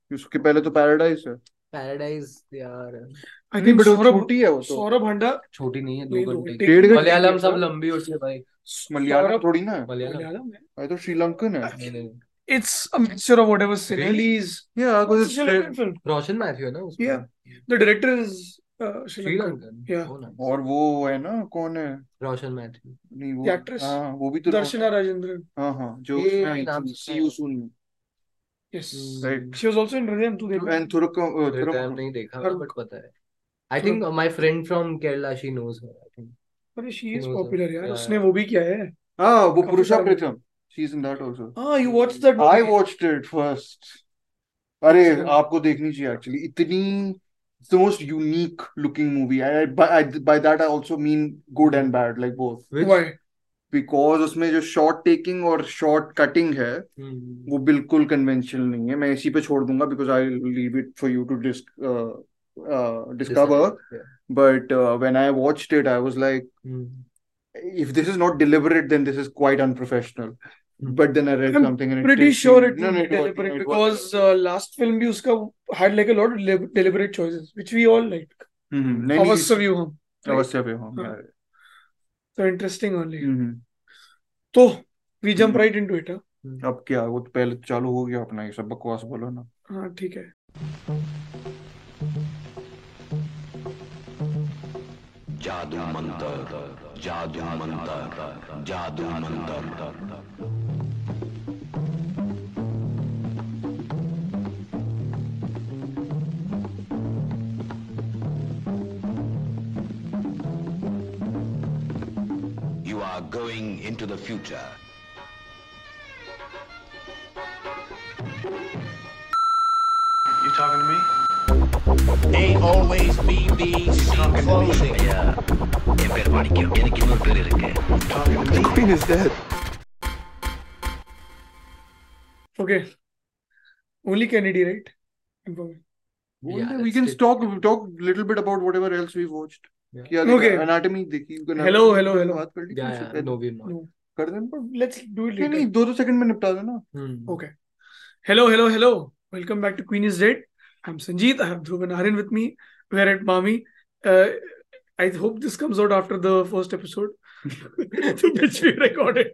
उसके पहले तो पैराडाइज है। पैराडाइज यार I नहीं think बट वो Saurabh छोटी है वो तो। Saurabh Handa छोटी नहीं है, नहीं 2 दो घंटे घंटे डेढ़ की घंटे मलयालम की सब है। लंबी होती है भाई। मलयालम Saurabh थोड़ी ना है। मलयालम Malayalam है. भाई तो श्रीलंकन है। नहीं नहीं नहीं। It's a mixture of whatever Really? Sinhalese. या It's a Sri Lankan film. Roshan Mathew है ना उसमें? Yeah. The director is Sri Lankan. Sri Lankan. Yeah. Oh, nice. और वो है ना कौन है? रोशन मैथ्यू। नहीं वो The actress हाँ वो भी तो Darshana Rajendran. हाँ हाँ जो ये उसमें आई नाम थी सुना सी है। यू सून में। Yes. Right. She was also in Hridayam too. देखो. एंड थुरकम हृदय नहीं देखा हर- बट पता है। I think my friend from Kerala, she knows her. I think अरे she she is knows her. popular यार. Yeah, उसने वो भी किया है. हाँ वो काफी पुरुषा सारा प्रीतम she is in that also. Ah, you watched that I movie? Watched it first. अरे अच्छा. आपको देखनी चाहिए एक्चुअली इतनी it's the most unique looking movie. By that I also mean good and bad, like both. which Why? Because उसमें जो shot taking और shot cutting है वो बिल्कुल कन्वेंशनल नहीं है। मैं इसी पे छोड़ दूंगा because I leave it for you to discover. Yeah. But when I watched it, I was like, if this is not deliberate, then this is quite unprofessional. But then I read I'm something and it pretty did sure seem- it no, would no, be it was- deliberate no, it because was- last film भी उसका had like a lot of deliberate choices which we all like. नहीं, अवश्य view हम. अवश्य भी हाँ। हाँ. So interesting only. हम्म। तो we jump right into it. हाँ. अब क्या वो तो पहले चालू हो गया अपना ये सब बकवास बोलो ना। हाँ ठीक है. जादू मंतर जादू मंतर जादू Mantar. You are going into the future. You talking to me? Ain't always BBC clothing. என் பேர் மாணிக்கம். எனக்கு இன்னொரு பேர் இருக்கு. Talking to me? Queen is dead. Okay. Only Kennedy, right? Inform me. Yeah, We let's can take- talk little bit about whatever else we've watched. Yeah. क्या Okay. देखा? Anatomy देखी? Hello, hello, hello. बात कर ली Yeah, उससे yeah, पहले? no, we're not. No. कर दें? But let's do it नहीं later. नहीं 2 सेकंड में निपटा देना। Okay. Hello, hello, hello. Welcome back to Queen is Dead. I'm Sanjeet. I have Dhruv and Aryan with me. We're at Mami. I hope this comes out after the first episode, which we recorded.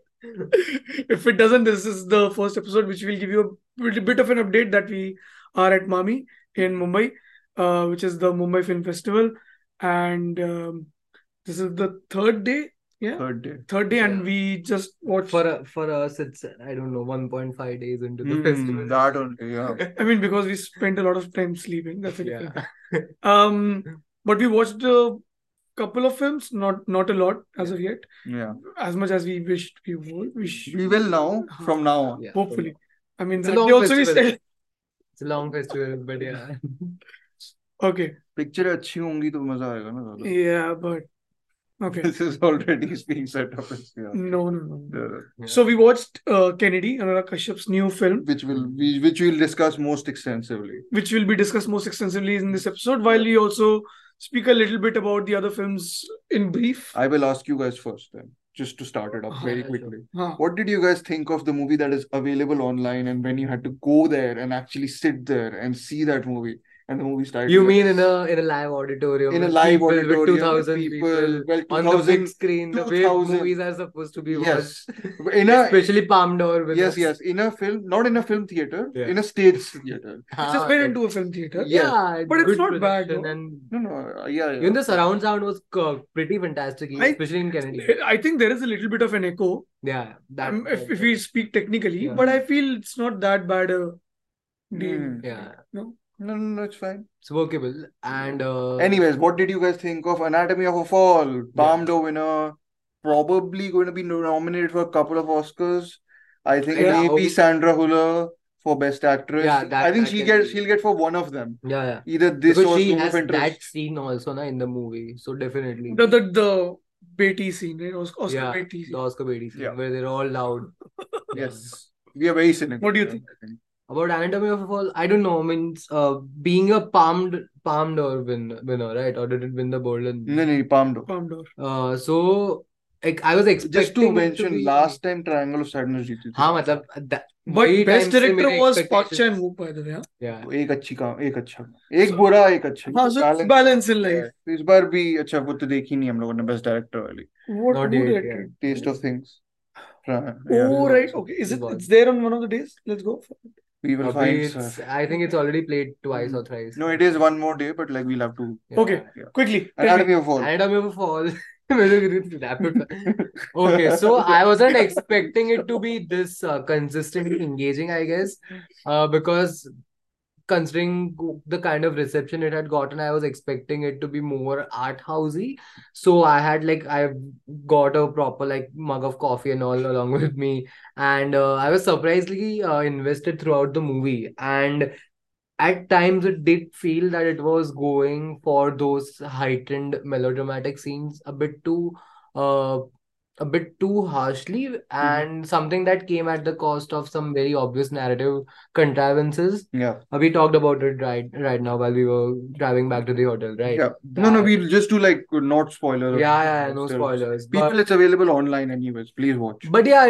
If it doesn't, this is the first episode, which will give you a bit of an update that we are at Mami in Mumbai, which is the Mumbai Film Festival. And this is the third day. Yeah. Third day, and Yeah. we just watched. For us, it's I don't know 1.5 days into the festival. That only, yeah. I mean, because we spent a lot of time sleeping. That's a different Yeah. thing. But we watched a couple of films, not a lot as of yet, Yeah. as much as we wished we would. We will now from now on. Yeah. Hopefully. I mean, It's a that long day also we festival. said, It's a long festival, but yeah. okay, picture अच्छी होंगी तो मजा आएगा ना ज़्यादा। yeah, but okay, This is already being set up as yeah. no. Yeah. So we watched Kennedy, Anurag Kashyap's new film, Which we'll discuss most extensively. which will be discussed most extensively in this episode, while we also speak a little bit about the other films in brief. I will ask you guys first then, just to start it up very Yeah, quickly. Huh. What did you guys think of the movie that is available online and when you had to go there and actually sit there and see that movie and the movie started? You mean in a live auditorium? In a with live people, auditorium with with 2,000 people, people well, on the 2,000, big screen, the way 2,000. movies are supposed to be Yes. watched. In a Especially Palm d'Or with yes, us. yes, in a film, not in a film theater, Yeah. in a stage theater. It's just been into a film theater. Yeah, But it's good not bad, production no? and No, yeah. even the surround sound was pretty fantastic, especially in Kennedy. I think there is a little bit of an echo. Yeah, that if we speak technically, Yeah. but I feel it's not that bad a deal. yeah, No? No, it's fine. it's workable. And Anyways, what did you guys think of Anatomy of a Fall? Palme d'Or winner, probably going to be nominated for a couple of Oscars. I think Yeah. maybe Sandra Huller for Best Actress. Yeah, I think that can be. she'll get for one of them. yeah. Either this Because or she Zone has of Interest. that scene also na, in the movie. So definitely. The Beatty scene, right? Oscar yeah, Beatty the scene. Oscar Beatty scene, Yeah. where they're all loud. Yes. We are very cynical. What do you think? I think. About Anatomy of a Fall, I don't know. I mean, being a Palm d'Or winner, right? Or did it win the Golden? No, Palme d'Or. Palme d'Or. So like I was Just to expecting it to mention, be. last time Triangle of Sadness जीती थी. हाँ मतलब But वही best time से director मेरे was Park expectations. Chan-wook, by the way. Huh? Yeah. तो एक अच्छा, एक बुरा, एक अच्छा. हाँ, so it's balance in life. तो इस बार भी अच्छा, वो तो देखी नहीं हम लोगों ने बेस्ट डायरेक्टर वाली. What Not who yet, directed? Taste of Things. Yeah. Oh, right. Okay. It's It's there on one of the days? Let's go. We will Abhi find, it's, sir. I think it's already played twice or thrice. No, it is one more day, but like we'll have to. Yeah. Okay. Yeah. Quickly. tell me. Anatomy of Fall. Anatomy of a Fall. Rapid. Okay, so I wasn't expecting it to be this consistently engaging, I guess, because considering the kind of reception it had gotten, I was expecting it to be more art housey. So I got a proper like mug of coffee and all along with me, and I was surprisingly invested throughout the movie. And at times it did feel that it was going for those heightened melodramatic scenes uh, a bit too harshly, and something that came at the cost of some very obvious narrative contrivances. Yeah. We talked about it right now while we were driving back to the hotel, right? Yeah. No, we'll just do like not spoilers. Yeah, no spoilers. People, it's available online anyways. Please watch. But yeah,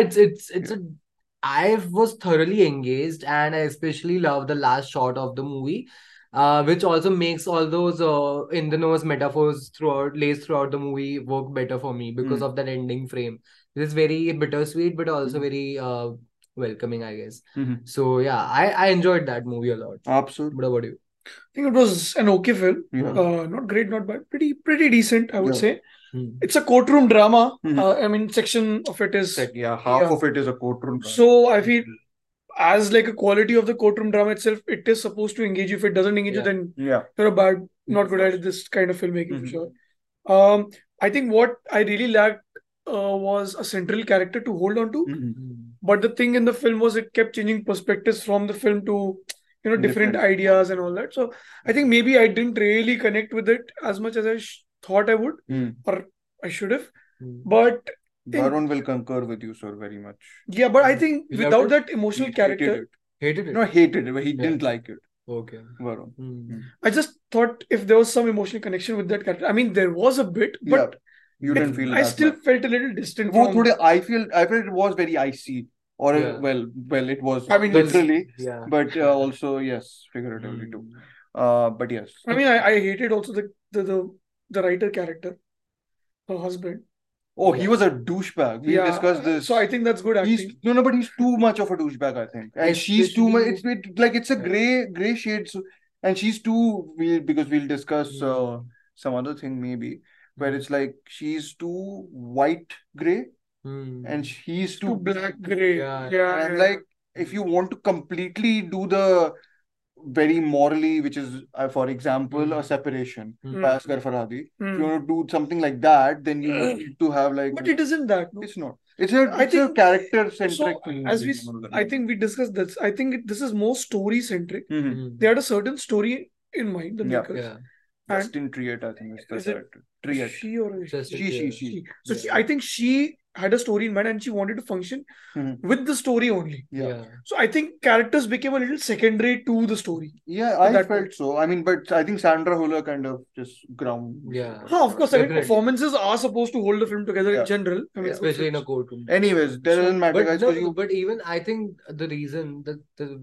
I was thoroughly engaged, and I especially love the last shot of the movie, which also makes all those in the nose metaphors laced throughout the movie work better for me because of that ending frame. It is very bittersweet, but also very welcoming, I guess. So yeah, I enjoyed that movie a lot. Absolutely. What about you? I think it was an okay film. Yeah. Not great, not bad. Pretty decent, I would Yeah. say. It's a courtroom drama. Mhm. I mean, section of it is. Yeah, half of it is a courtroom drama. So I feel as like a quality of the courtroom drama itself, it is supposed to engage you. If it doesn't engage you, Yeah. then Yeah. you're a bad, not good at this kind of filmmaking for sure. I think what I really lacked was a central character to hold on to. But the thing in the film was it kept changing perspectives from the film to different ideas and all that. So I think maybe I didn't really connect with it as much as I thought I would, or I should have. But Varun will concur with you, sir, very much. yeah, but I think You loved without it? that emotional character, Hated it? No, hated it, but he Yeah. didn't like it. Okay. Varun. I just thought if there was some emotional connection with that character, I mean, there was a bit, Yeah. but You didn't feel I that still much. felt a little distant वो from. थोड़े, I felt it was very icy. Or Yeah. well, it was I mean, literally, Yeah. but also yes, figuratively too. But yes. I mean, I hated also the writer character, her husband. Oh, he was a douchebag. We discussed this. So I think that's good acting. But he's too much of a douchebag, I think. And she's too much. It's a gray shades, and she's too weird because we'll discuss some other thing maybe, where it's like she's too white gray, and he's Too too black gray. Yeah. Yeah. And like, if you want to completely do the very morally, which is, for example, a separation, Bhaskar Farhadi. If you want to do something like that, then you need to have like. But it isn't that. No? It's not. It's a character-centric thing. As I think we discussed this. I think this is more story-centric. Mhm. They had a certain story in mind, the Yeah. makers. Yeah. Justin Triet, I think is the Is it character. Triet. She or Just She. So I think she had a story in mind and she wanted to function with the story only. Yeah. So I think characters became a little secondary to the story. Yeah, I that felt so. I mean, but I think Sandra Huller kind of just ground. Yeah. Of course, I mean, Definitely. performances are supposed to hold the film together Yeah. in general. I mean, Especially in a courtroom. Anyways, doesn't matter, But guys. no, 'Cause you. but even I think the reason that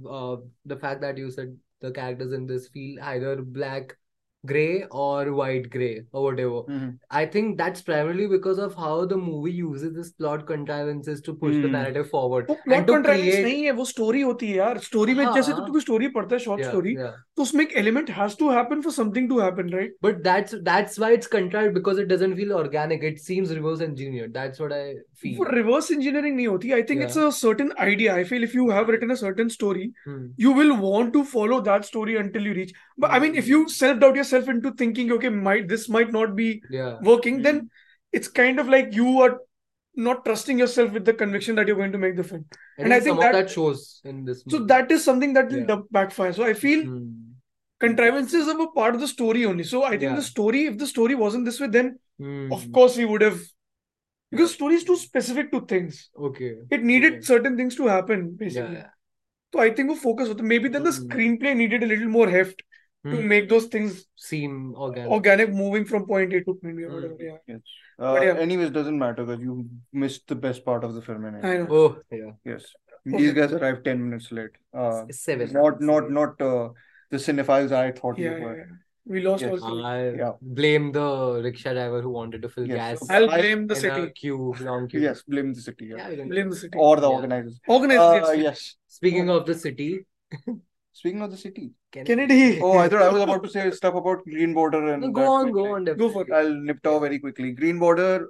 the fact that you said the characters in this feel either black gray or white gray or whatever, I think that's primarily because of how the movie uses this plot contrivances to push the narrative forward वो plot and to contrivance create. नहीं है, वो story होती है यार. Story में हाँ. जैसे तो तू कोई story पढ़ता है, short Yeah, story, yeah. तो उसमें एक element has to happen for something to happen, right? But that's why it's contrived, because it doesn't feel organic. It seems reverse engineered. That's what I feel. For reverse engineering नहीं होती. I think it's a certain idea. I feel if you have written a certain story, you will want to follow that story until you reach. But I mean, if you self-doubt yourself into thinking, okay, this might not be working, then it's kind of like you are not trusting yourself with the conviction that you're going to make the film. And I think some of that shows in this movie. So that is something that will backfire. So I feel contrivances are a part of the story only. So I think if the story wasn't this way, then of course we would have, because story is too specific to things. Okay. It needed certain things to happen, basically. Yeah. So I think we focus on maybe then the screenplay needed a little more heft. to make those things seem organic. organic, moving from point A to point B or whatever. Yeah, Yes. But yeah. Anyways, doesn't matter because you missed the best part of the film. In it. I know. Oh, yeah. Yes. Okay. These guys arrived 10 minutes late. 7. Not the cinephiles I thought Yeah, you yeah, were. yeah. We lost Yes. also. I Yeah. blame the rickshaw driver who wanted to fill Yes. gas So I'll I- blame the in a city. queue, long queue. Yes, blame the city. Yeah, Yeah. we can Blame the city. Or the Yeah. organizers. Organized. Yes. Yes. Speaking of the city, Speaking of the city. Kennedy. Oh, I thought I was about to say stuff about Green Border and No, that go on, quickly. Go for it. I'll nip it off very quickly. Green Border,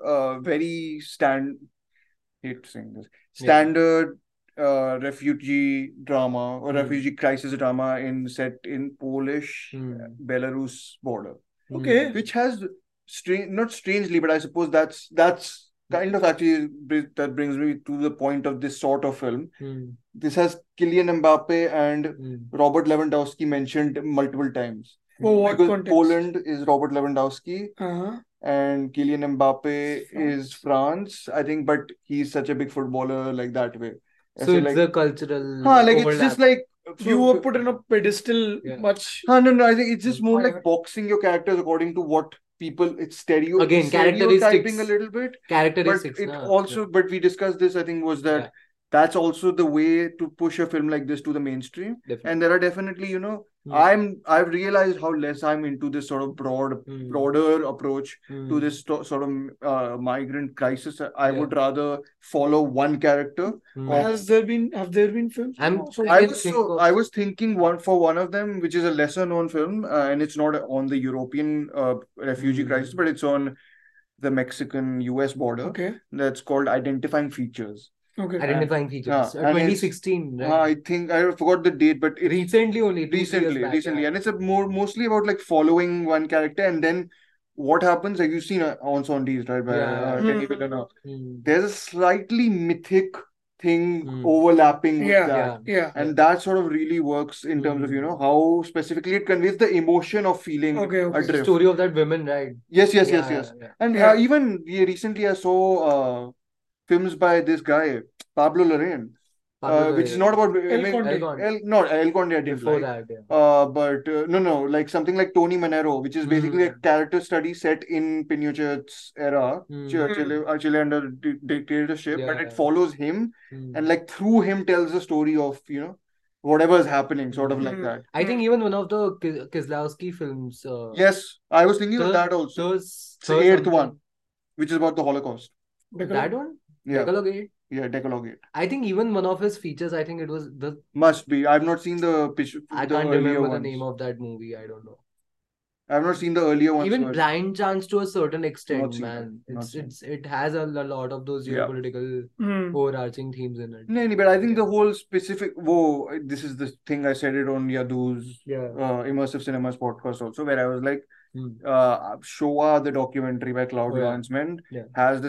hate saying this. Standard refugee drama or refugee crisis drama set in Polish Belarus border, Okay. which has not strangely, but I suppose that's kind of actually that brings me to the point of this sort of film. This has Kylian Mbappe and Robert Lewandowski mentioned multiple times. For what Because context? Poland is Robert Lewandowski Uh-huh. and Kylian Mbappe is France, I think, but he's such a big footballer like that way. so Like, it's a cultural like it's overlap. just like You were put in a pedestal Yeah. much. no, I think it's just more Yeah. like boxing your characters according to what people it's Again, stereotyping characteristics. a little bit. But characteristics. it na? also, but we discussed this, I think, was that Yeah. that's also the way to push a film like this to the mainstream. Definitely. And there are definitely, I've realized how less I'm into this sort of broader approach to this sort of migrant crisis. I Yeah. would rather follow one character. Have there been films? So I was thinking one of them, which is a lesser known film, and it's not on the European refugee crisis, but it's on the Mexican-US border. Okay. That's called Identifying Features. Okay. Identifying features. and it's- 2016, right? I think I forgot the date, but it's Recently only. 2-3 years back, recently, yeah. and it's mostly about like following one character, and then what happens. Like you've seen on Sondies, right? By Yeah. Denis Villeneuve. Mm. There's a slightly mythic thing Mm. overlapping with Yeah. that. Yeah. And that sort of really works in terms of, how specifically it conveys the emotion of feeling Okay. The adrift. story of that woman, right? Yes. Yeah. And Yeah. even recently I saw films by this guy, Pablo Larraín, which is not about El Conde. El Conde I didn't Before like. that, yeah. No, like something like Tony Manero, which is basically a character study set in Pinochet's era, Chile under dictatorship, Yeah, but it yeah. follows him Mm. and like through him tells the story of, whatever is happening, sort of like that. I think even one of the Kieslowski films. Yes, I was thinking of Third- that also. It's It's the eighth one, which is about the Holocaust. That one? Yeah, Decalogue 8? yeah, Decalogue 8. I think even one of his features, I think it was Must be. I've not seen the I the can't earlier remember the ones. name of that movie. I don't know. I've not seen the earlier ones. Even so Blind Chance to a certain extent, Not seen man. that. Not seen It has a lot of those Yeah. geopolitical Hmm. overarching themes in it. No, but I think the whole specific. Whoa, this is the thing I said it on Yadu's Yeah. Immersive Cinemas podcast also, where I was like, Hmm. Showa, the documentary by Cloud Oh, yeah. Landsman, Yeah.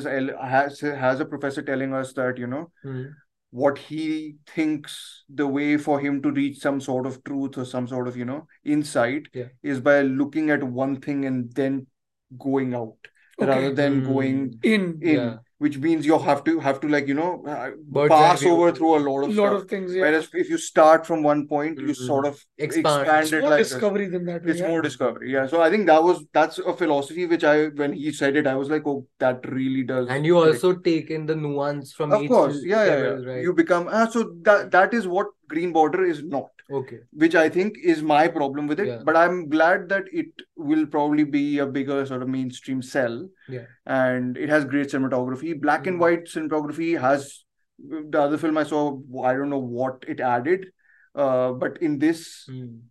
has a professor telling us that Hmm. what he thinks the way for him to reach some sort of truth or some sort of insight Yeah. is by looking at one thing and then going out rather than going In Yeah. which means you have to like Bird's pass eye view. over through a lot a of lot stuff. of things. Yeah. Whereas if you start from one point, you sort of Expand. expand It's it more like this. discovery than that. It's yeah. more discovery. Yeah. So I think that's a philosophy which when he said it, I was like, oh, that really does. And you click. also take in the nuance from Of each course, yeah. level, right? You become so that is what Green Border is not, Okay. which I think is my problem with it. Yeah. But I'm glad that it will probably be a bigger sort of mainstream sell. Yeah. And it has great cinematography. Black and white cinematography has the other film I saw. I don't know what it added, but in this,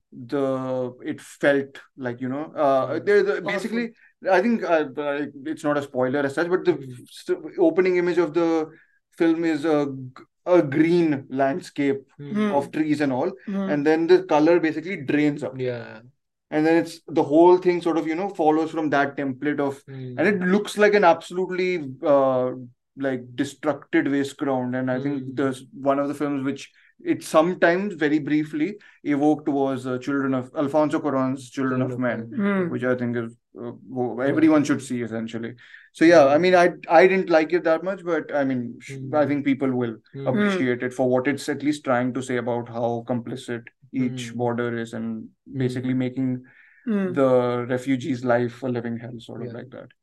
it felt like basically. I think it's not a spoiler as such, but the opening image of the film is a green landscape of trees and all, and then the color basically drains up, Yeah. and then it's the whole thing sort of follows from that template of, and it looks like an absolutely like destructed waste ground. And I think there's one of the films which it sometimes very briefly evoked was Alfonso Cuarón's Children of Men, which I think is everyone should see essentially. So yeah, I mean, I didn't like it that much, but I mean, I think people will appreciate it for what it's at least trying to say about how complicit each border is, and basically making Mm. the refugees' life a living hell, sort of Yeah. like that.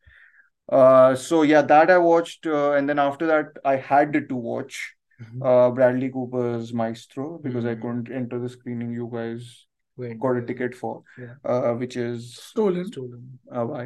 So yeah, that I watched, and then after that, I had to watch Bradley Cooper's Maestro because I couldn't enter the screening you guys Went got a to- ticket for, Yeah. which is Stolen. Stolen. why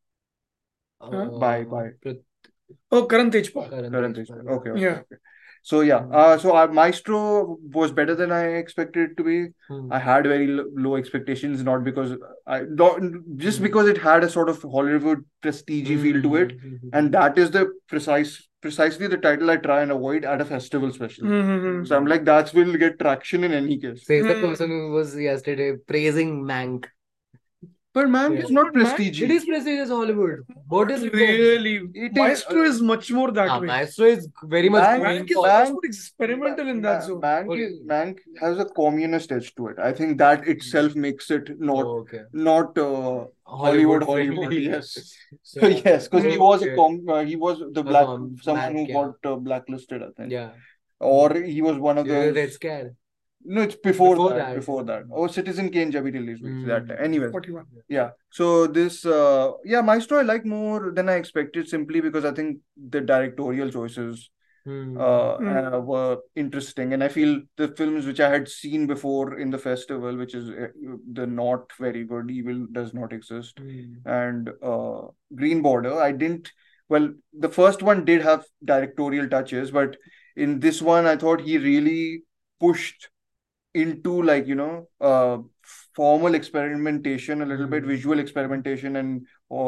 Huh? Bye. Oh, Karan Tejpal. Karan Tejpal. Okay. Yeah. So yeah, so Maestro was better than I expected it to be. I had very low expectations, not because just because it had a sort of Hollywood prestige feel to it, and that is the precisely the title I try and avoid at a festival, especially. Mm-hmm. So I'm like, that will get traction in any case. Says the person who was yesterday praising Mank. But man, Yeah. it's not But man, prestige. It is prestigious Hollywood. What is it? Really? It is- Maestro is much more that way. Maestro is very much Mank- going Mank is for- much more experimental in that zone. Mank has a communist edge to it. I think that itself makes it not Oh, okay. not Hollywood. friendly. Yes. So yes, because he was Okay. he was the A black Mank, someone who yeah. got blacklisted, I think. Yeah. Or he was one of Red those. Scare. No, it's before Before that. that. Before that. Oh, Citizen Kane jab he released that time. Anyways. 41. Yeah. So this Maestro I like more than I expected, simply because I think the directorial choices were interesting, and I feel the films which I had seen before in the festival, which is the not very good Evil Does Not Exist and Green Border, I didn't. Well, the first one did have directorial touches, but in this one I thought he really pushed into, like, formal experimentation a little bit, visual experimentation, and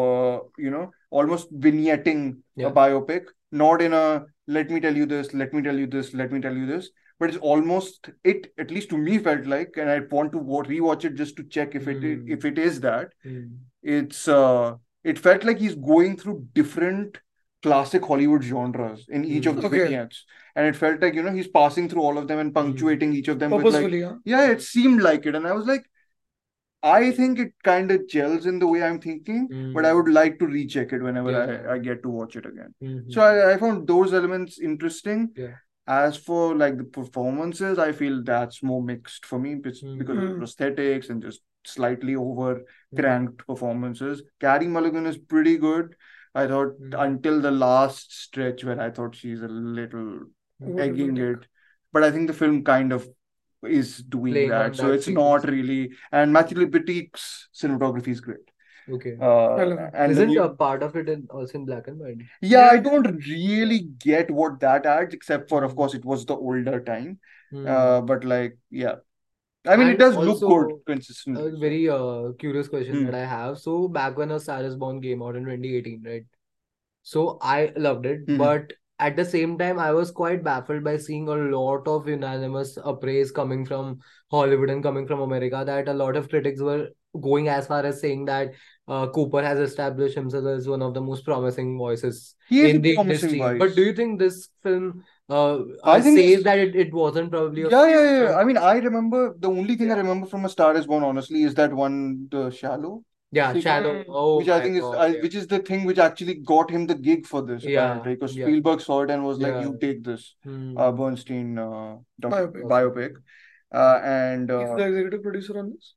almost vignetting a biopic, not in a let me tell you this, let me tell you this, let me tell you this, but it's almost, it at least to me felt like, and I want to rewatch it just to check if it is that. It's it felt like he's going through different classic Hollywood genres in each of the vignettes, and it felt like he's passing through all of them and punctuating each of them with, like, Purposefully, yeah, it seemed like it, and I was like, I think it kind of gels in the way I'm thinking, but I would like to recheck it whenever I get to watch it again. So I found those elements interesting. Yeah. As for, like, the performances, I feel that's more mixed for me because of prosthetics and just slightly over cranked performances. Carey Mulligan is pretty good. I thought until the last stretch where I thought she's a little egging it, but I think the film kind of is doing Playing on that, so that it's not really. And Matthew Libatic's cinematography is great. Okay. And Isn't a part of it also in black and white? yeah, I don't really get what that adds, except for, of course, it was the older time. But, like, yeah, I mean, And it does look also, good consistently. A very curious question that I have. So back when A Star Is Born came out in 2018, right? So I loved it, but at the same time, I was quite baffled by seeing a lot of unanimous praise coming from Hollywood and coming from America, that a lot of critics were going as far as saying that Cooper has established himself as one of the most promising voices He is in a the promising industry. voice. But do you think this film I think says that it wasn't probably a yeah. I mean, I remember the only thing I remember from A Star Is Born, honestly, is that one, The Shallow. Yeah, Shadow. Oh, which I my think is God, which is the thing which actually got him the gig for this, Yeah, apparently, because yeah. Spielberg saw it and was like, Yeah. "You take this Bernstein Biopic. biopic," and He's the executive producer on this.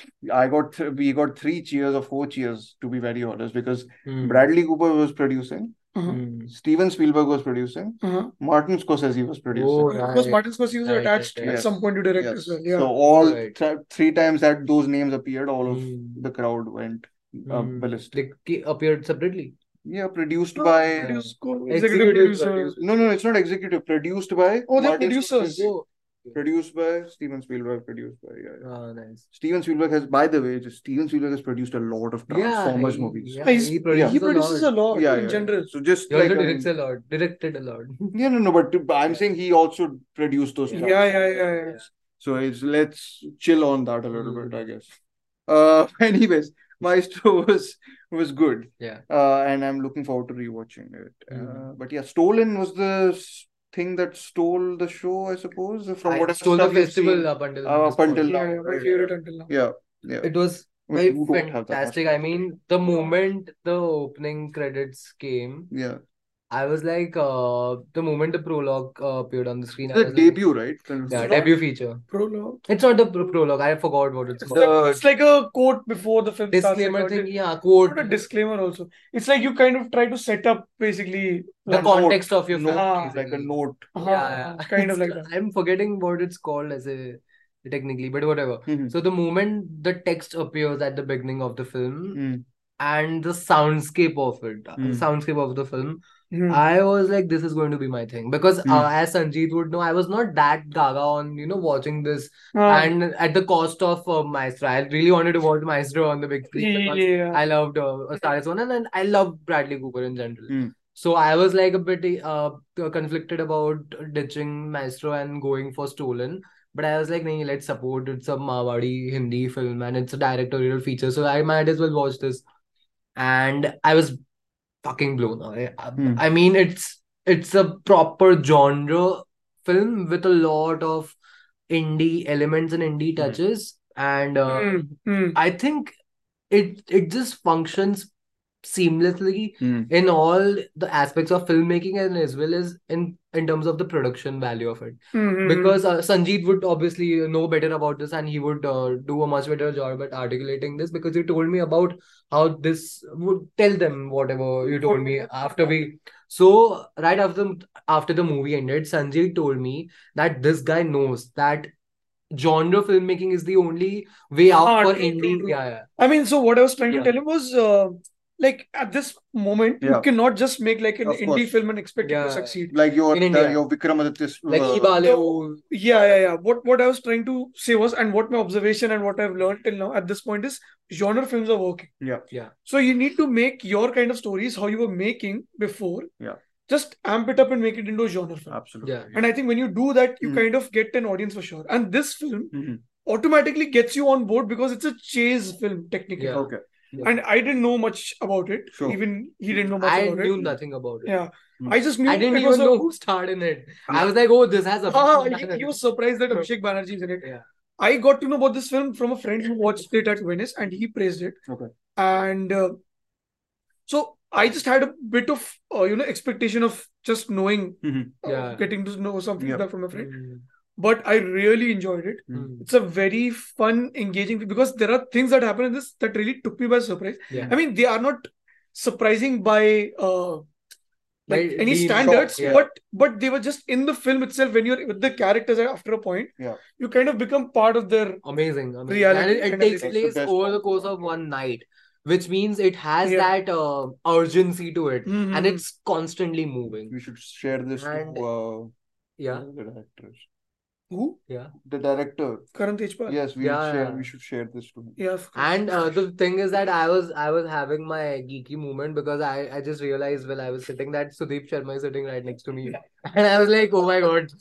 we got 3 cheers or 4 cheers, to be very honest, because Hmm. Bradley Cooper was producing, Hmm. Steven Spielberg was producing, Martin Scorsese was producing. Oh, Of course, right. Martin Scorsese was Right, attached right, right. at Yes. some point to direct Yes. as well. Yeah. So all Right. 3 times that those names appeared, all of Hmm. the crowd went ballistic. They appeared separately. Yeah, produced No, by executive Executive producer. producer. no, it's not executive. Produced by Oh, they're Martin producers. Scorsese. Oh, Produced by Steven Spielberg. Produced by nice. Steven Spielberg has, by the way, Steven Spielberg has produced a lot of Transformers movies. Yeah, He's- he produces, He produces a lot in general. So just He like also directed a lot. yeah, no, but I'm saying he also produced those. Yeah. So let's chill on that a little bit, I guess. Anyways, Maestro was good. Yeah. And I'm looking forward to rewatching it. But yeah, Stolen was the thing that stole the show, I suppose, from what I stole the stuff you've festival seen up until up this point. until now. Yeah, my favorite until now. Yeah. It was But very you don't have that much fantastic. I mean, the moment the opening credits came, Yeah. I was like, the moment the prologue appeared on the screen, I The was like, debut, right? yeah, debut feature. Prologue. It's not the prologue. I forgot what it's It's, called. it's like a quote before the film starts. Disclaimer like thing, yeah, Not a quote. disclaimer also. It's like you kind of try to set up basically The one context of your note, film. Ah. like a basically. note. Yeah, kind of like that. I'm forgetting what it's called as a technically, but whatever. Mhm. So the moment the text appears at the beginning of the film Mm. and the soundscape of it, soundscape of the film, Hmm. I was like, this is going to be my thing. Because as Sanjeet would know, I was not that gaga on, watching this and at the cost of Maestro. I really wanted to watch Maestro on the big screen because Yeah. I loved A Star Is Born and I love Bradley Cooper in general. Mm. So I was like a bit conflicted about ditching Maestro and going for Stolen. But I was like, nee, let's support. It's a Marwadi Hindi film and it's a directorial feature. So I might as well watch this. And I was fucking blown away. I mean, it's a proper genre film with a lot of indie elements and indie touches. And I think it just functions seamlessly in all the aspects of filmmaking and as well as in terms of the production value of it. Because Sanjeet would obviously know better about this and he would do a much better job at articulating this because he told me about how this would tell them whatever you told me after we. So right after the movie ended, Sanjeet told me that this guy knows that genre filmmaking is the only way out for True, indie. true. Yeah. I mean, so what I was trying to Yeah. tell him was like at this moment, you Yeah. cannot just make like an Of indie course. film and expect it to Yeah. succeed. Like your In India. your Vikramaditya. Like Hibale. Yeah. What I was trying to say was, and what my observation and what I've learned till now at this point is, genre films are working. Yeah. So you need to make your kind of stories how you were making before. Yeah. Just amp it up and make it into a genre film. Absolutely. Yeah. And I think when you do that, you kind of get an audience for sure. And this film Mhm. automatically gets you on board because it's a chase film technically. Yeah. Okay. And I didn't know much about it. Sure. Even he didn't know much I about knew it. nothing about it. Yeah. I just knew I didn't it even was know who starred in it. I was like, oh, this has a. he was surprised that Abhishek Banerjee is in it. Yeah. I got to know about this film from a friend who watched it at Venice and he praised it. Okay. And so I just had a bit of expectation of just knowing, Yeah. getting to know some feedback Yeah. from a friend. But I really enjoyed it. It's a very fun, engaging because there are things that happen in this that really took me by surprise. Yeah. I mean, they are not surprising by By any being standards, shocked, yeah. but they were just in the film itself. When you're with the characters after a point, Yeah. you kind of become part of their Amazing. reality. And it and takes everything. place That's the best over part. the course of one night, which means it has Yeah. that urgency to it, Mhm. and it's constantly moving. We should share this And- to Yeah. the directors. Who? Yeah. The director. Karan Tejpal. Yes, Yeah. we should share this to him. Yeah. Of course. And the thing is that I was having my geeky moment because I just realized while I was sitting that Sudeep Sharma is sitting right next to me, and I was like, oh my god,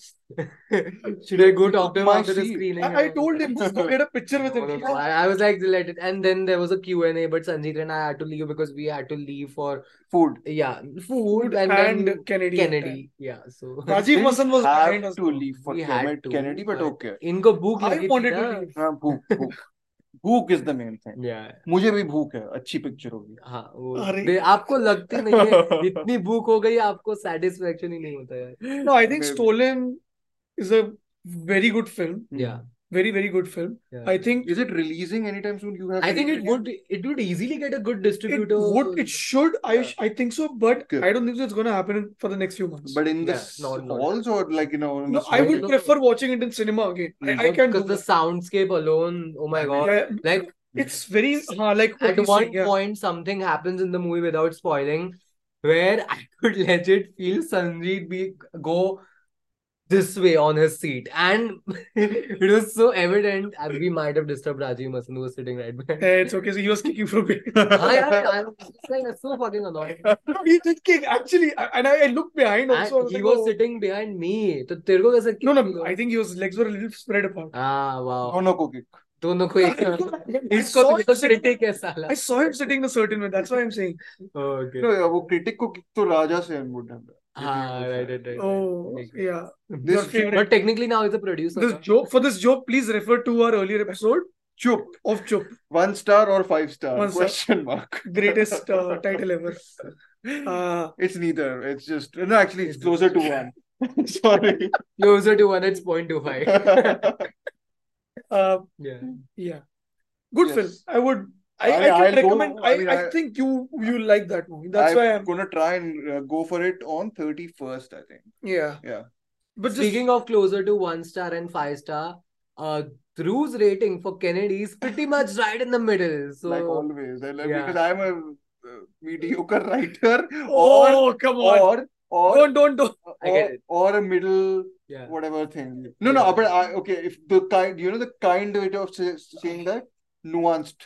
should I go talk to him My after the seat. screening? I told him just go get a picture with No, him. no, no. I was like, let it. And then there was a Q&A, but Sanjeet and I had to leave because we had to leave for Food. food and then Kennedy. Yeah, so Rajiv Masan was behind Have us. to leave for We had to, Kennedy, but okay. इनको भूख I लगी थी wanted to ना। leave. हाँ, भूख भूख is the main thing. Yeah. मुझे भी भूख है, अच्छी पिक्चर होगी. हाँ वो अरे। आपको लगती नहीं है इतनी भूख हो गई आपको satisfaction ही नहीं होता यार। No, I think Maybe. Stolen is a very good film. Yeah. Very, very good film. Yeah. I think Is it releasing anytime soon? You have. I think it would easily get a good distributor. it should. I think so, but Okay. I don't think so it's gonna happen for the next few months. But in the Yeah, not- halls or like in no, the I would no. prefer watching it in cinema again. I can do because the that. soundscape alone, oh my god. Yeah, Like it's very like what at you one say, yeah. point something happens in the movie without spoiling where I could legit feel Sanjeet go this way on his seat, and it was so evident. We might have disturbed Rajiv Masan who was sitting right behind. It's okay. So he was kicking from me. I was like, that's so fucking annoying. No, he did kick actually, and I looked behind also. I And he like, was oh. sitting behind me. तो तेरे को कैसे No, kick I think his legs were a little spread apart. Ah, wow. दोनों को kick. दोनों को एक I इसको saw तो him तो sitting- critic है साला. I saw him sitting a certain way. That's why I'm saying. Okay. No, वो critic को kick तो राजा से would have. Ah, right. Oh, yeah. This Your favorite. But technically now he's a producer. This joke, for this joke, please refer to our earlier episode Chup. of Chup. 1 star or 5 star? 1 star. Question mark. Greatest title ever. It's neither. It's just no. Actually, it's closer to one. Sorry. Closer to 1, it's 0.25. Yeah. Yeah. Good Yes. film. I would. I I'll can go- recommend. I mean, I think you like that movie. That's why I'm. gonna try and go for it on 31st, I think. Yeah. Yeah. But Speaking of closer to 1 star and 5 star, Drew's rating for Kennedy is pretty much right in the middle. So Like always. yeah. Because I'm a mediocre writer oh come on! or Don't. I get it. or a middle Yeah. whatever thing. No, but okay, if the kind, the kind way of saying that, nuanced.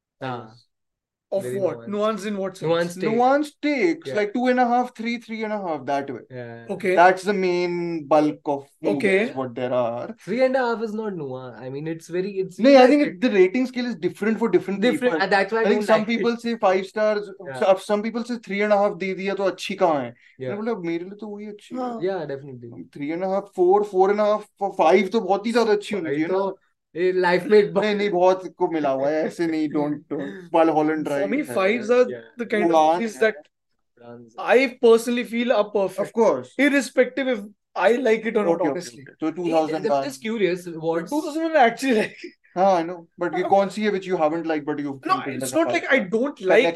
Of Very what? nuanced. Nuance in what sense? Nuanced take. Nuanced takes, Yeah. like 2.5, 3.5, that way. Yeah. Okay. That's the main bulk of movies, Okay. what there are. 3.5 is not nuance. I mean, it's No, I think the rating scale is different for different different. people. And that's why I think don't some like people it. say 5 stars. Yeah. Some people say 3.5 दे दिया तो अच्छी कहाँ है? Yeah. मतलब मेरे लिए तो वही अच्छी है. Yeah, definitely. 3.5, 4.5, 5 तो बहुत ही ज्यादा अच्छी होनी चाहिए ना. Life में नहीं बहुत को मिला हुआ है ऐसे नहीं. Don't Mulholland Drive. For me, 5s are the kind of Mulan movies है. that I personally feel are perfect. Of course. Irrespective if I like it or not, Okay. honestly. So 2001. I'm just curious. What's 2001 actually like. हाँ, I know. But you can't see which you haven't liked, but you. No, it's not like I don't like.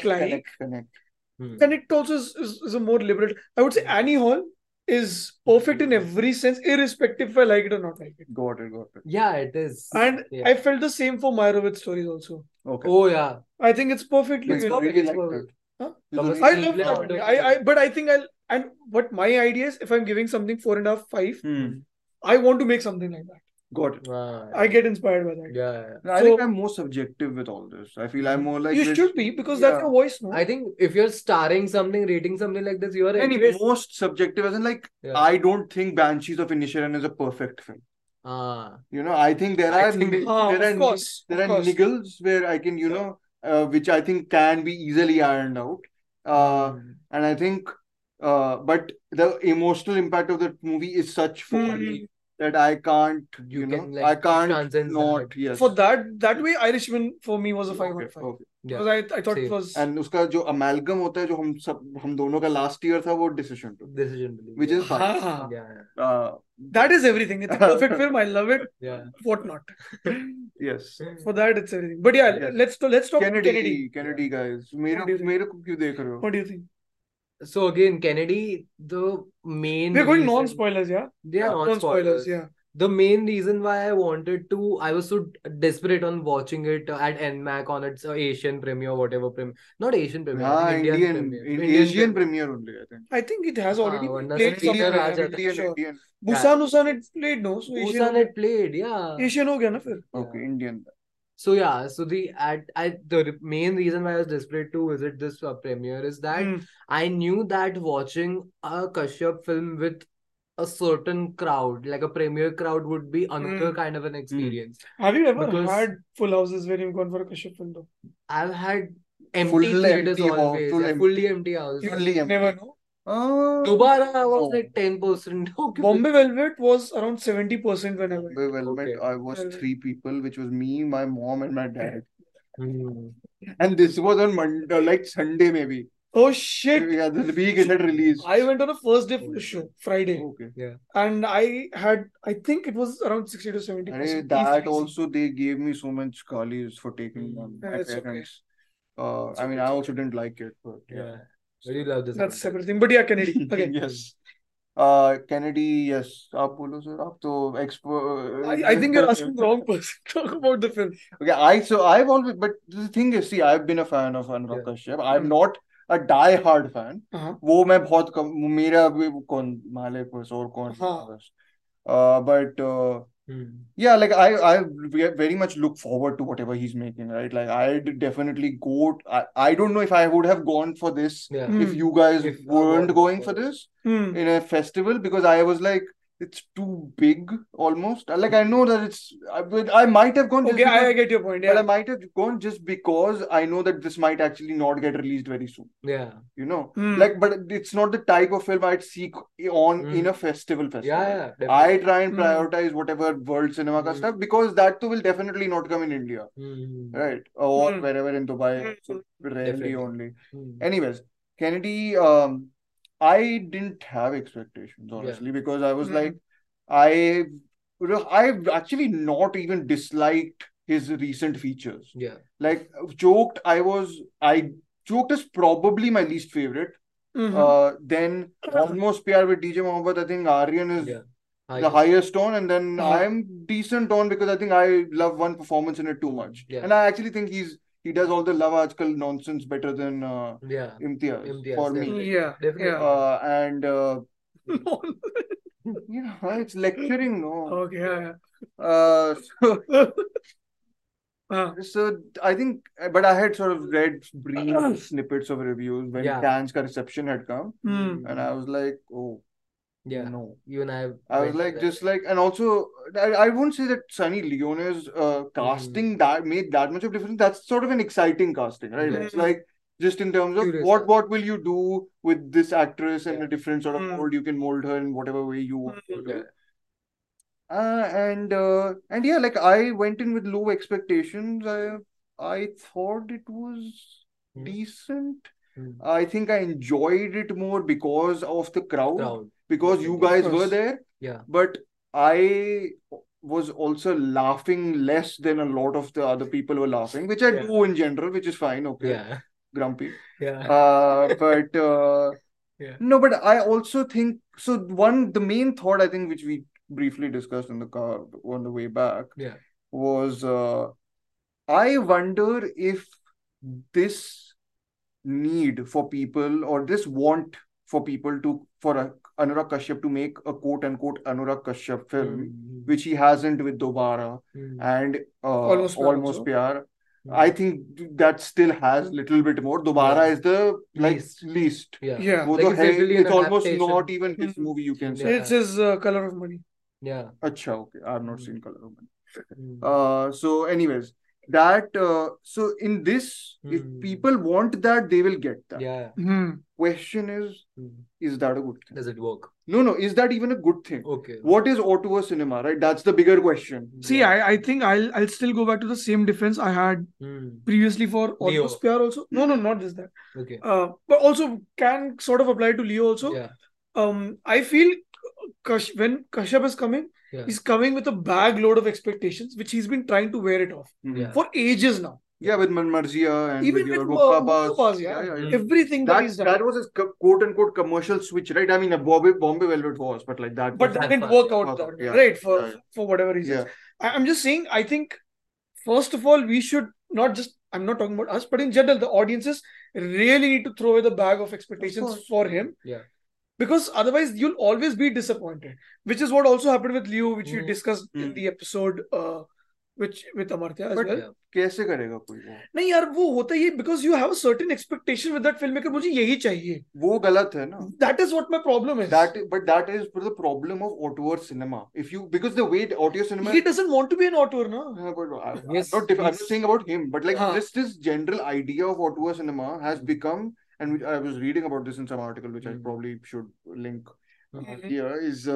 Connect also is a more liberal. I would say Annie Hall is perfect in every sense, irrespective if I like it or not like it. Got it. Yeah, it is. And Yeah. I felt the same for Meyerowitz stories also. Okay. Oh yeah. I think it's perfectly. It's good. perfect. Really It's liked perfect. it. Huh? Thomas I Eaton love that Leonard. movie. But I think and what my idea is, if I'm giving something 4.5, 5, I want to make something like that. Got it. I get inspired by that. Yeah. I think I'm more subjective with all this. I feel I'm more like You this. should be, because that's your voice, no? I think if you're starring something, rating something like this, you are Any most subjective, as in like Yeah. I don't think Banshees of Inisherin is a perfect film. I think there are of course. niggles where I can, which I think can be easily ironed out. And I think, but the emotional impact of that movie is such for me that I can't, I can't transcend not. that. Yes. For that way, Irishman for me was a 5.5. Okay. Yeah. Because I thought it was. And उसका जो amalgam होता है जो हम दोनों का last year था वो decision to, which is fine. Yeah. That is everything. It's a perfect film. I love it. Yeah. What not? Yes. For that, it's everything. But yeah, Yes. let's talk Kennedy Kennedy. guys. What do you think? मेरे को क्यों देख रहे हो? What do you think? So again, Kennedy, the main We're going reason- non-spoilers, yeah? They are Non-spoilers, yeah. The main reason why I was so desperate on watching it at NMAC on its Asian premiere, whatever premiere. Not Asian premiere, I think Indian premiere. Asian premiere only, I think. I think it has already Vanna played Singh somewhere. Raj, I'm I pretty sure. Indian. Busan it played, no? So Busan had played, yeah. Asian हो गया ना फिर. Okay, Indian. So yeah, so the main reason why I was desperate to visit this premiere is that I knew that watching a Kashyap film with a certain crowd, like a premiere crowd, would be another kind of an experience. Have you ever Because- had full houses where you've gone for a Kashyap film though? I've had empty Full theaters empty hall, always, full yeah, empty. fully empty houses. You Fully empty. never know. Dubara was like 10%. Okay. Bombay Velvet was around 70% when I went. Okay. I was Velvet. 3 people, which was me, my mom, and my dad. Hmm. And this was on Monday, like Sunday maybe. Oh shit! Yeah, the week it had released. I went on a first day for the show, Friday. Okay. And I think it was around 60 to 70%. That Easy. also, they gave me so much galis for taking them. Yeah, My it's okay. parents. I mean, I also didn't like it, but Yeah. I really love this. That's one. separate thing. But yeah, Kennedy. Okay. Yes. Kennedy, yes. आप बोलो sir. आप तो expert. I think you're asking the wrong person to talk about the film. Okay, I've always, but the thing is, see, I've been a fan of Anurag Kashyap. I'm not a die-hard fan. वो मैं बहुत कम, मेरा अभी कौन मालिक बस और कौन बस. But yeah, like I very much look forward to whatever he's making, right? Like I'd definitely go. I don't know if I would have gone for this Yeah. if you guys If I weren't was going for for this Hmm. in a festival, because I was like, it's too big almost. Like I know that I might have gone. Okay, I get your point. But I Yeah. might have gone just because I know that this might actually not get released very soon. Yeah. Like, but it's not the type of film I'd seek on in a festival. Yeah. I try and prioritize whatever world cinema ka stuff, because that too will definitely not come in India, right? Or wherever in Dubai, so rarely Definitely. only. Anyways, Kennedy, I didn't have expectations, honestly, because I was like, I've actually not even disliked his recent features. Yeah. Like Choked, Choked is probably my least favorite. Then Almost Pyar with DJ Mohammed, I think Aryan is the highest tone, and then I'm decent on because I think I love one performance in it too much. Yeah. And I actually think he does all the Love Aajkal nonsense better than Yeah. Imtiaz for me. definitely. Yeah. Definitely. And it's lecturing, no. Okay. Yeah. So I think, but I had sort of read brief snippets of reviews when Cannes ka reception had come, and I was like, oh, Yeah. no. You and I was went like, there. just like, and also, I wouldn't say that Sunny Leone's casting that made that much of difference. That's sort of an exciting casting, right? It's like, just in terms of Curious, what will you do with this actress and a different sort of mold, you can mold her in whatever way you want to do. And yeah, like I went in with low expectations. I thought it was decent. I think I enjoyed it more because of the crowd. Because you guys were there. Yeah. But I was also laughing less than a lot of the other people were laughing, which I do in general, which is fine. Okay. Yeah. Grumpy. Yeah. But no, but I also think so. The main thought I think which we briefly discussed in the car on the way back was I wonder if this need for people or this want for people for Anurag Kashyap to make a quote unquote Anurag Kashyap film, which he hasn't with Dobara and Almost Pyar. I think that still has little bit more. Dobara is the least. Yeah. It's almost not even his movie, you can say. It's his Color of Money. Yeah. Acha, okay. I've not seen Color of Money. So anyways, that so in this, if people want that, they will get that. Yeah. Question is that a good thing? Does it work? No. Is that even a good thing? Okay. What is auteur cinema, right? That's the bigger question. See, I think I'll still go back to the same defense I had previously for Almost Pyar also. No, not just that. Okay. But also can sort of apply to Leo also. Yeah. I feel when Kashyap is coming, he's coming with a bag load of expectations, which he's been trying to wear it off for ages now. Yeah, with Marzia and even with Mukkabaz, everything that he's done. That was his quote unquote commercial switch, right? I mean, Bombay Velvet was, but like that. But that didn't work out, right? For whatever reasons. I'm just saying, I think, first of all, we should not just, I'm not talking about us, but in general, the audiences really need to throw away the bag of expectations for him. Yeah. Because otherwise, you'll always be disappointed. Which is what also happened with Leo, which we discussed in the episode with Amartya as well. कैसे करेगा कोई वो? नहीं यार, वो होता ही है because you have a certain expectation with that filmmaker. मुझे यही चाहिए. वो गलत है ना? That is what my problem is. But that is the problem of auteur cinema. Because the way auteur cinema, he doesn't want to be an auteur, no? I'm not saying about him, but like this general idea of auteur cinema has become, and I was reading about this in some article, which I probably should link here, is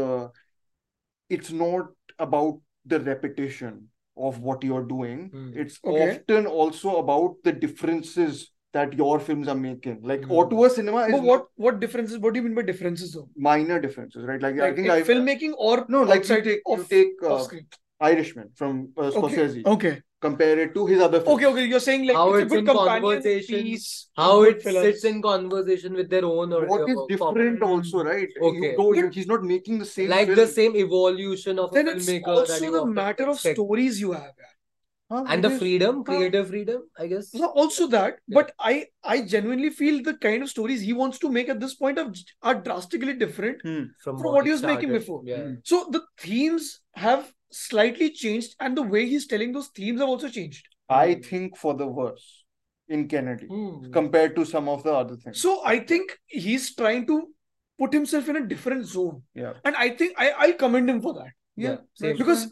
it's not about the repetition of what you're doing. It's often also about the differences that your films are making. Like auteur cinema is. But what differences? What do you mean by differences though? Minor differences, right? Like I think filmmaking or no, like you take Irishman from Scorsese. Okay. Compare it to his other films. Okay. You're saying like how it's a good companion piece. How it sits in conversation with their own. Or what is different also, right? Okay. He's not making the same. Like film. the same evolution of then a filmmaker. It's also the matter of stories you have. And the freedom, creative freedom, I guess. Also that, but I genuinely feel the kind of stories he wants to make at this point are drastically different from what he was making before. Yeah. So the themes have slightly changed, and the way he's telling those themes have also changed. I think for the worse in Kennedy compared to some of the other things. So I think he's trying to put himself in a different zone. Yeah. And I think I commend him for that. Yeah. Because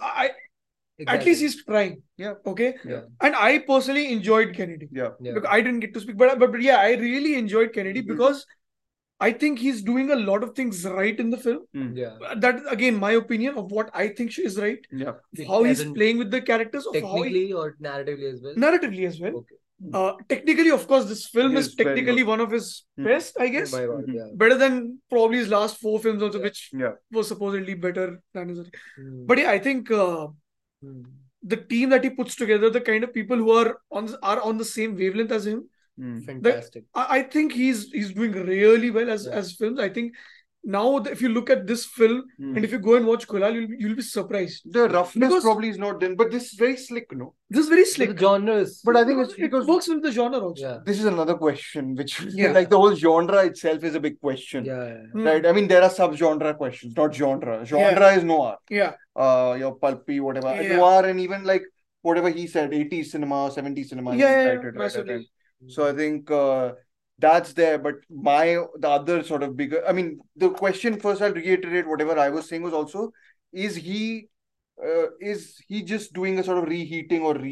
at least he's trying. Yeah. Okay. Yeah. And I personally enjoyed Kennedy. Yeah. Because I didn't get to speak, but yeah, I really enjoyed Kennedy because I think he's doing a lot of things right in the film. Yeah. That is again my opinion of what I think is right. Yeah. How he's playing with the characters. Technically or narratively as well. Narratively as well. Okay. Technically, of course, this film Is is very technically good. one of his Hmm. best, I Oh guess. my God, Mhm. yeah. Better than probably his last 4 films also, which Yeah. was supposedly better than his. Hmm. But yeah, I think Hmm. the team that he puts together, the kind of people who are on the same wavelength as him, Fantastic. I think he's doing really well Yeah. as films. I think now if you look at this film and if you go and watch Kulal, you'll be surprised. The roughness Because- probably is not then, but this is very slick, no? This is very But slick. the genre is. But I think it's it because works with the genre also. Yeah. this is another question, which Yeah. like the whole genre itself is a big question. Yeah. Hmm. Right? I mean, there are sub-genre questions, not genre. Genre is noir. Yeah. Your pulpy, whatever. Yeah. Noir and even like whatever he said, 80s cinema, 70s cinema. he Yeah, cited, right, I massively. think. So I think that's there. But the other sort of bigger, I mean, the question first, I'll reiterate whatever I was saying was also, is he just doing a sort of reheating or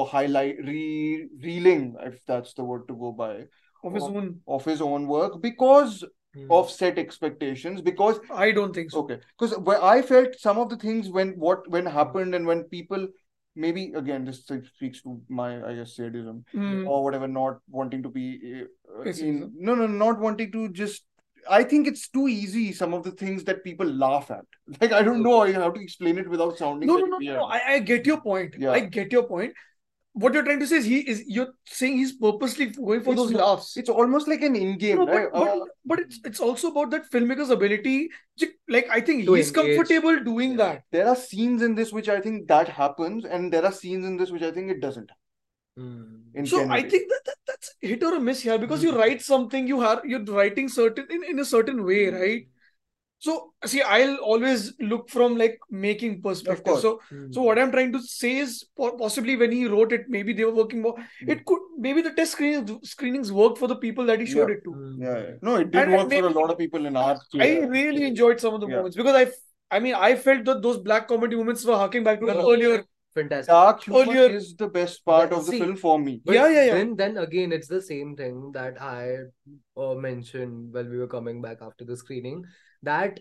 reeling, if that's the word to go by, Of his own. of his own work because Hmm. of set expectations? Because I don't think so. okay, because I felt some of the things when happened and when people maybe again this speaks to my I guess sadism Hmm. or whatever, not wanting to be Pessimism. not wanting to just. I think it's too easy. Some of the things that people laugh at, like I don't know how to explain it without sounding No, very no. weird. I get your point. Yeah. I get your point. What you're trying to say is you're saying he's purposely going for It's those not- laughs. It's almost like an in-game, No, right? but it's also about that filmmaker's ability. Like I think To he's engage. comfortable doing that. There are scenes in this which I think that happens, and there are scenes in this which I think it doesn't. Hmm. In So I Kennedy. think that's hit or a miss here because you write something, you're writing certain in a certain way, right? So see, I'll always look from like making perspective. course. So Hmm. so what I'm trying to say is possibly when he wrote it, maybe they were working more. It could maybe the test screenings worked for the people that he showed Yeah. it to. Hmm. Yeah. No, it did And work for a maybe- lot of people in our I really enjoyed some of the Yeah. moments because I mean I felt that those black comedy moments were harking back to the earlier. Fantastic. Dark humor Earlier- is the best part But of the see- film for me. But Yeah. Then again, it's the same thing that I mentioned while we were coming back after the screening, that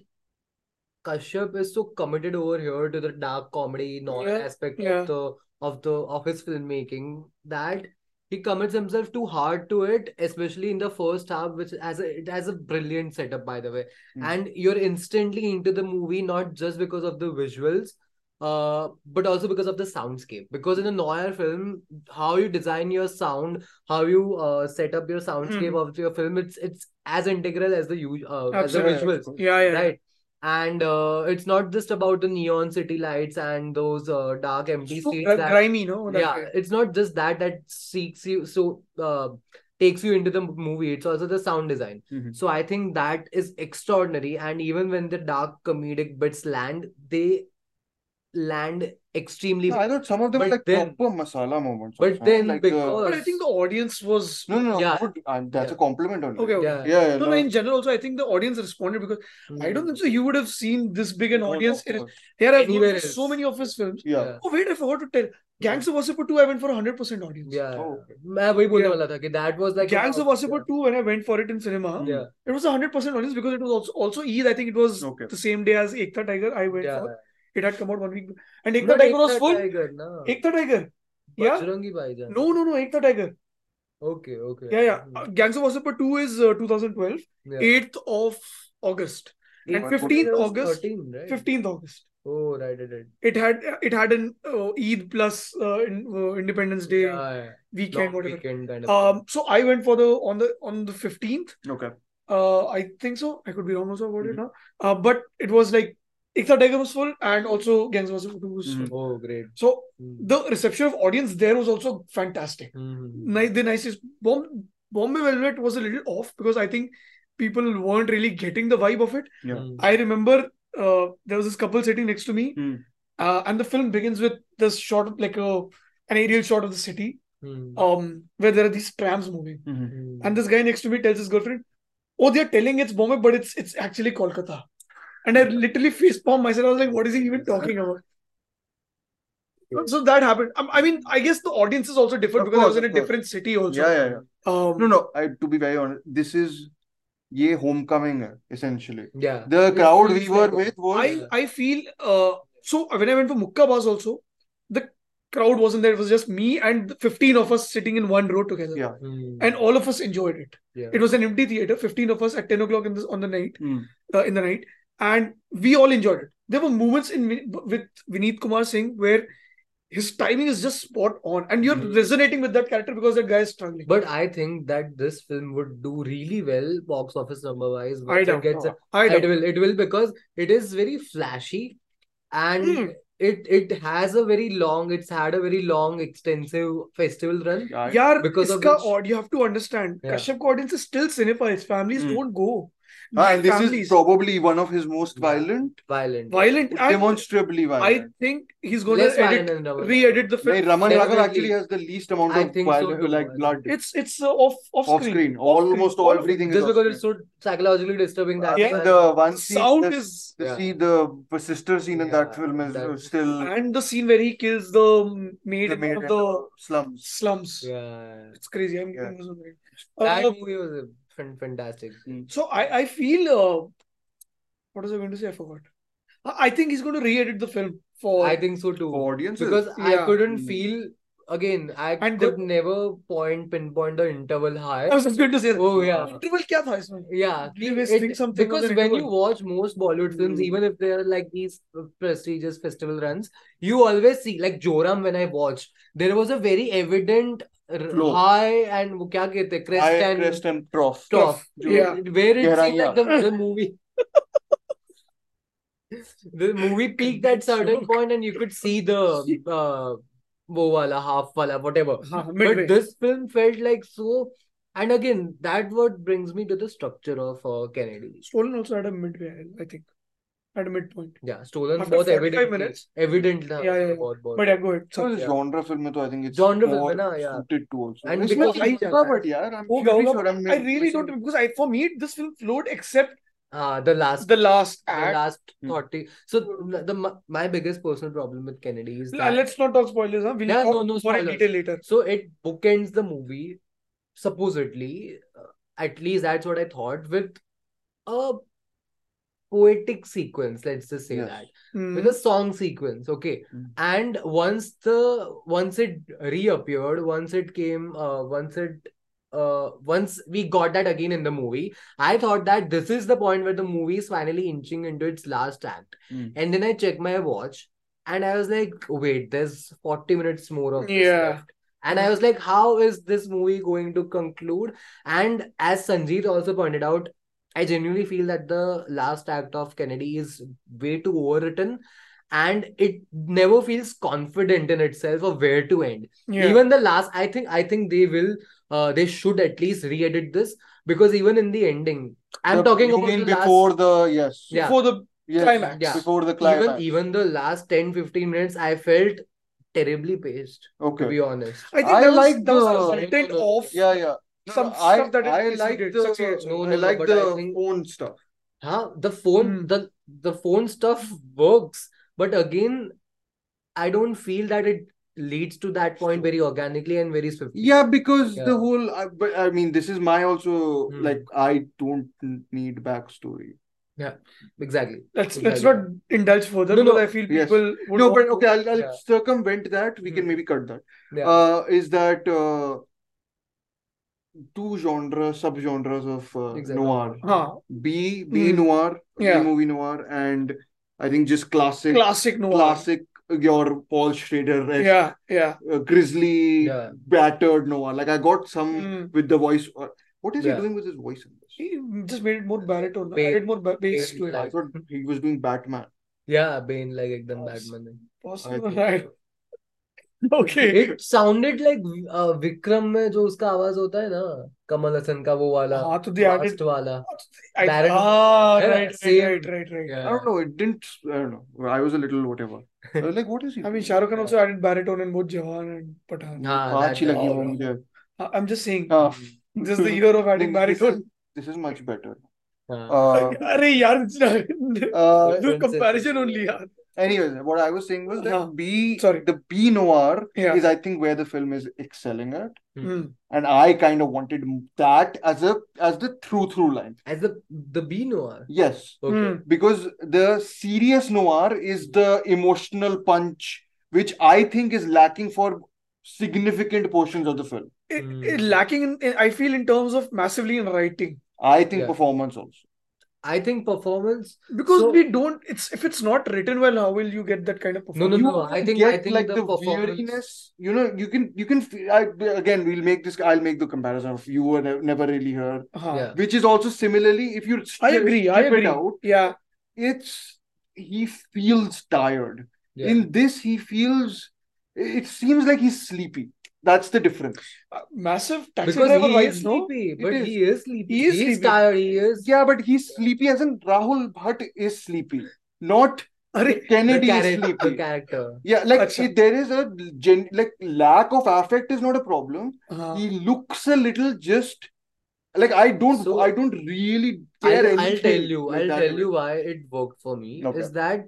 Kashyap is so committed over here to the dark comedy aspect yeah. of his filmmaking that he commits himself too hard to it, especially in the first half, which it has a brilliant setup, by the way. And you're instantly into the movie, not just because of the visuals, but also because of the soundscape. Because in a noir film, how you design your sound, how you set up your soundscape of your film, it's as integral as the Absolutely. visuals, Yeah. right? And it's not just about the neon city lights and those dark empty So streets. grimy, no? That Yeah, way. it's not just that takes you into the movie. It's also the sound design. Mhm. So I think that is extraordinary. And even when the dark comedic bits land, they land extremely No, I thought some of them But were like then- proper masala moments. But also, then like because- But I think the audience was no, Yeah. that's a Yeah. compliment only. okay. Yeah. Yeah, No, in general, also I think the audience responded because I don't think so. You would have seen this big an No, audience. of course. Here I've Anywhere watched so else. many of his films. Yeah. Oh wait, I forgot to tell. Gangs of Wasseypur 2, I went for 100% audience. Yeah. Oh. मैं वही बोलने Yeah. वाला था कि that was like Gangs of about- Wasseypur 2, when I went for it in cinema, Yeah. it was 100% audience because it was also Eid. I think it was Okay. the same day as Ekta Tiger. I went Yeah. for. It had come out 1 week, and Ekta Not Tiger was Ekta full. Tiger, no. Ekta Tiger. Yeah. Bajrangi Bhaijaan. No, Ekta Tiger. Okay. Yeah. Gangs of Wasseypur 2 is 2012, Yeah. 8th of August, and But 15th It was August. 13, right? 15th August. Oh, right. It had an Eid plus Independence Day Yeah. weekend, Long whatever. weekend kind of. So I went for on the 15th. Okay. I think so. I could be wrong also about it now. But it was like Ekta Tiger was full, and also Gangs of Wasseypur 2 was full. Oh, great. So Hmm. the reception of audience there was also fantastic. Hmm. The nicest. Bombay Velvet was a little off because I think people weren't really getting the vibe of it. Yeah. Hmm. I remember there was this couple sitting next to me, Hmm. and the film begins with this shot of like an aerial shot of the city, Hmm. where there are these trams moving, Mhm. Hmm. and this guy next to me tells his girlfriend, "Oh, they're telling it's Bombay, but it's actually Kolkata." And I literally facepalmed myself. I was like, "What is he even talking about?" So that happened. I mean, I guess the audience is also different Of because I was course, in a of course. different city also. Yeah. Um, No. To be very honest, this is ye homecoming hai, essentially. Yeah. The It crowd feels we were like- with was I feel so when I went for Mukkabaz also, the crowd wasn't there. It was just me and the 15 of us sitting in one row together. Yeah. And all of us enjoyed it. Yeah. It was an empty theater, 15 of us at 10 o'clock in the night, Hmm. in the night, and we all enjoyed it. There were moments with Vineet Kumar Singh where his timing is just spot on, and you're resonating with that character because that guy is struggling. But I think that this film would do really well box office number wise. I Once it doubt. gets I doubt. It will because it is very flashy and it has a very long, it's had a very long, extensive festival run. Yaar, Because of iska which- you have to understand, Yeah. Kashyap ka audience is still cinephiles. Families don't go. And this Families, is probably one of his most violent, Violent. violent, and demonstrably I violent. think he's going Less to violent than Raman re-edit the film. Like, Raman Raghav Definitely. actually has the least amount I of think so violence, too, like I blood. It's off Off screen. Almost all everything is Just off because screen. it's so psychologically disturbing that Yeah. The one scene, Sound the, is the, Yeah. see, the sister scene in that film is that- still and the scene where he kills the maid the in maid one in of the the slums. slums. Yeah. It's crazy. Yeah. That Uh, movie was fantastic. so I feel what was I going to say? I forgot. I think he's going to re-edit the film for. I think so too. For audiences. Because I Yeah. couldn't Mm. feel again. I And could never pinpoint the interval high. I was just going to say. that. Oh, yeah. Interval क्या था इसमें? Yeah, Did you guys think something was because an when you interval? watch most Bollywood films, Mm. even if they're like these prestigious festival runs, you always see like Joram. When I watched, there was a very evident Flow. high and वो क्या कहते हैं, crest High and crest and trough. top. Yeah. Where it seemed like Gehraiyaan. the movie. The movie peaked at certain point and you could see the wo wala, half wala, whatever. Midway. But this film felt like so, and again, that what brings me to the structure of Kennedy. Stolen also had a midway, I think, at a midpoint. Yeah, Stolen After both 45 evident. minutes. Evident tha, Yeah. both. But yeah, go ahead. So Sorry. this genre film में तो I think it's Genre film more है ना, yeah. suited to also. And इसमें because I of- होगा, but यार, I'm Hoga, pretty hoga, sure I really don't, because for me this film flowed except The last the last the act. last 30. So my biggest personal problem with Kennedy is that Let's not talk spoilers. Huh? We'll Yeah, talk no more in spoilers. detail later. So it bookends the movie, supposedly, at least that's what I thought, with a poetic sequence, let's just say Yes. that. Hmm. With a song sequence, okay. Mm. And once it reappeared, once we got that again in the movie, I thought that this is the point where the movie is finally inching into its last act. Mm. And then I checked my watch and I was like, wait, there's 40 minutes more of this Yeah. left. And I was like, how is this movie going to conclude? And as Sanjeev also pointed out, I genuinely feel that the last act of Kennedy is way too overwritten and it never feels confident in itself of where to end. Yeah. Even the last, I think they should at least re-edit this, because even in the ending, I'm talking You about mean the before last, the yes. Yeah. Before the Yes. climax. Yeah. Before the climax. even the last 10-15 minutes, I felt terribly paced, to Okay. be honest. I think I that was, like that was the- a content No. of Yeah, yeah. No, some no, stuff that I it like succeeded. the Succeeded. No, I like but the I think- phone stuff. The phone, Hmm. the phone stuff works, but again, I don't feel that it leads to that point very organically and very swiftly. Yeah, because Yeah. the whole. But I mean, this is my also Hmm. like I don't need backstory. Exactly. Let's Exactly. not indulge further, No, because no. I feel Yes. people would No, want but to- okay, I'll Yeah. circumvent that. We can Hmm. maybe cut that. Yeah. Is that two sub-genres of Exactly. noir. Huh. B Hmm. noir, Yeah. B movie noir, and I think just classic Classic noir. your Paul Schrader, Yeah. grizzly, Yeah. battered noir. Like I got some Hmm. with the voice. What is he Yeah. doing with his voice in this? He just made it more baritone. Bass. Added more bass to Bass it. I thought he was doing Batman. Yeah, Bane like ekdam Yes. Batman है. Possible, I right? Okay. It sounded like Vikram में जो उसका आवाज होता है ना, कमल हसन का वो वाला, हाँ, तो they added- last वाला. I, Baron- right, Yeah, right, same. right. Yeah. I don't know. It didn't. I don't know. I was a little whatever. I was like, what is he? I mean, Shah Rukh Khan also added baritone in both Jawan and Pathaan. हाँ, अच्छी that- लगी oh, वो no. मुझे. I'm just saying, हाँ. this is the year of adding baritone. This is much better. हाँ. Arey, yaar, it's not- Uh, do comparison only, yaar. anyways, what I was saying was that Sorry. the B noir Yeah. is, I think, where the film is excelling at, Hmm. and I kind of wanted that as the through line. As the B noir. Yes, Okay. Hmm. because the serious noir is the emotional punch which I think is lacking for significant portions of the film. It lacking I feel in terms of massively in writing. I think Yeah. performance also. I think performance. Because So- we don't, if it's not written well, how will you get that kind of No, performance? no, You no. I think get like the the performance. weariness. You know, you can feel. Again, we'll make this. I'll make the comparison of You Were Never Really Here, Uh-huh. which is also similarly. If you I agree. strip it out, Yeah. he feels tired. Yeah. In this, he feels. It seems like he's sleepy. That's the difference. Massive taxi Because driver he vibes, is no? sleepy, but is. he is sleepy. He is He's sleepy. tired. He is. Yeah, but he's sleepy as in Rahul Bhatt is sleepy, not Arre, Kennedy is The sleepy. character. Yeah, like Acha. there is a lack of affect is not a problem. uh-huh. He looks a little just like I don't So- really care I'll anything. tell you. like I'll that tell way. you why it worked for me. Okay. Is that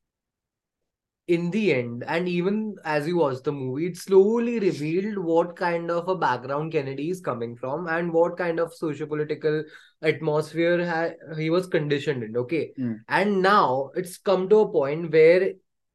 in the end, and even as you watch the movie, it slowly revealed what kind of a background Kennedy is coming from and what kind of socio-political atmosphere he was conditioned in. Okay. And now it's come to a point where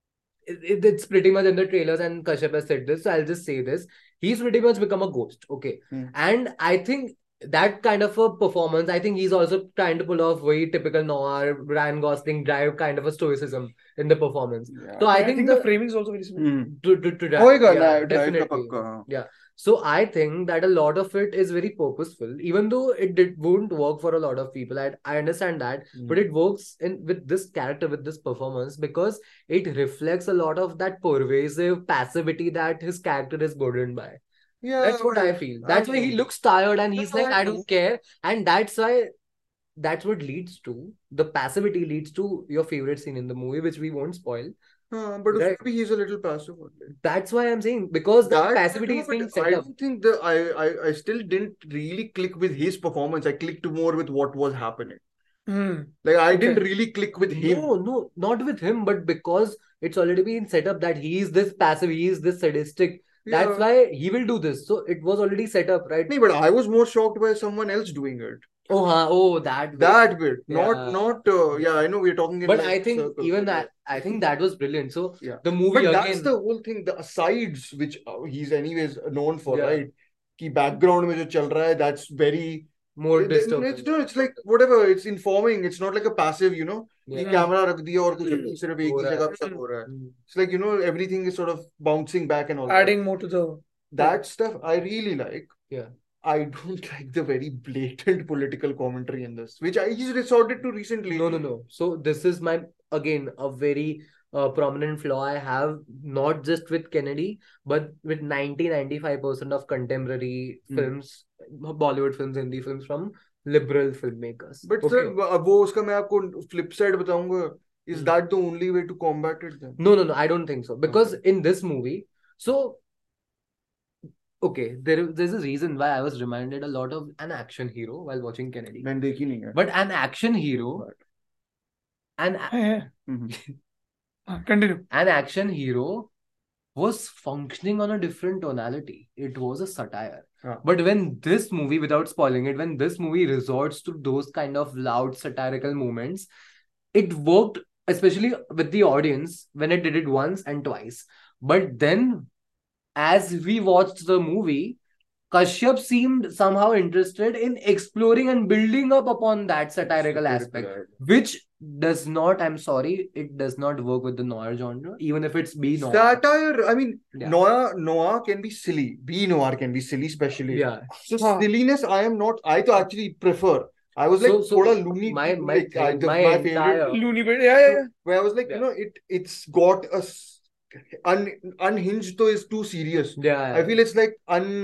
it's pretty much in the trailers, and Kashyap has said this, so I'll just say this. He's pretty much become a ghost. Okay. And I think that kind of a performance, I think he's also trying to pull off very typical noir, Ryan Gosling drive kind of a stoicism in the performance. Yeah. So I think the framing is also very similar. to drive, होएगा yeah, ना, drive का definitely. पक्का. Yeah. So I think that a lot of it is very purposeful, even though won't work for a lot of people. I understand that, but it works with this character, with this performance, because it reflects a lot of that pervasive passivity that his character is burdened by. Yeah, That's what I feel. That's why he looks tired and he's like, I don't care. And that's what leads to the passivity leads to your favorite scene in the movie, which we won't spoil. but Right. maybe he's a little passive. That's why I'm saying, because that passivity is being I set up. don't think I still didn't really click with his performance. I clicked more with what was happening. Like I didn't really click with him. No, not with him, but because it's already been set up that he is this passive, he is this sadistic. That's why he will do this. So it was already set up, right? No, but I was more shocked by someone else doing it. That bit. That bit, Yeah. not. Yeah, I know we're talking. In But like I think circles, even but that, I think that was brilliant. So Yeah. the movie But again. that's the whole thing. The asides which he's anyways known for, Yeah. right? कि background में जो चल रहा है, that's very more disturbing. It's like whatever. It's informing. It's not like a passive, you know. Yeah. कि camera रख दिया और कुछ सिर्फ एक हो ही रहा जगह है. पे सब हो रहा है. Mm. It's like, you know, everything is sort of bouncing back and all that. Adding more to the. That stuff I really like. Yeah. I don't like the very blatant political commentary in this, which he's resorted to recently. No. So this is again a very prominent flaw I have, not just with Kennedy, but with 90-95% of contemporary films, Bollywood films, Hindi films from liberal filmmakers. But Okay. sir, वो उसका मैं आपको flip side बताऊंगा. Is that the only way to combat it then? No, I don't think so. Because in this movie, so okay, there's a reason why I was reminded a lot of an action hero while watching Kennedy. मैंने देखी नहीं है. But an action hero, Yeah. Mhm. Continue. an action hero was functioning on a different tonality. It was a satire. But when this movie, without spoiling it, when this movie resorts to those kind of loud satirical moments, it worked, especially with the audience, when it did it once and twice. But then, as we watched the movie, Kashyap seemed somehow interested in exploring and building up upon that satirical aspect, which does not, I'm sorry, it does not work with the noir genre, even if it's B noir. Satire, I mean, Yeah. noir can be silly. B noir can be silly, especially. Yeah. So silliness, I to actually prefer. I was like, So thoda loony. my like, thing- my my favorite. entire- Loony bit. Yeah. Where I was like, Yeah. you know, it's got a unhinged though is too serious. Yeah. I feel it's like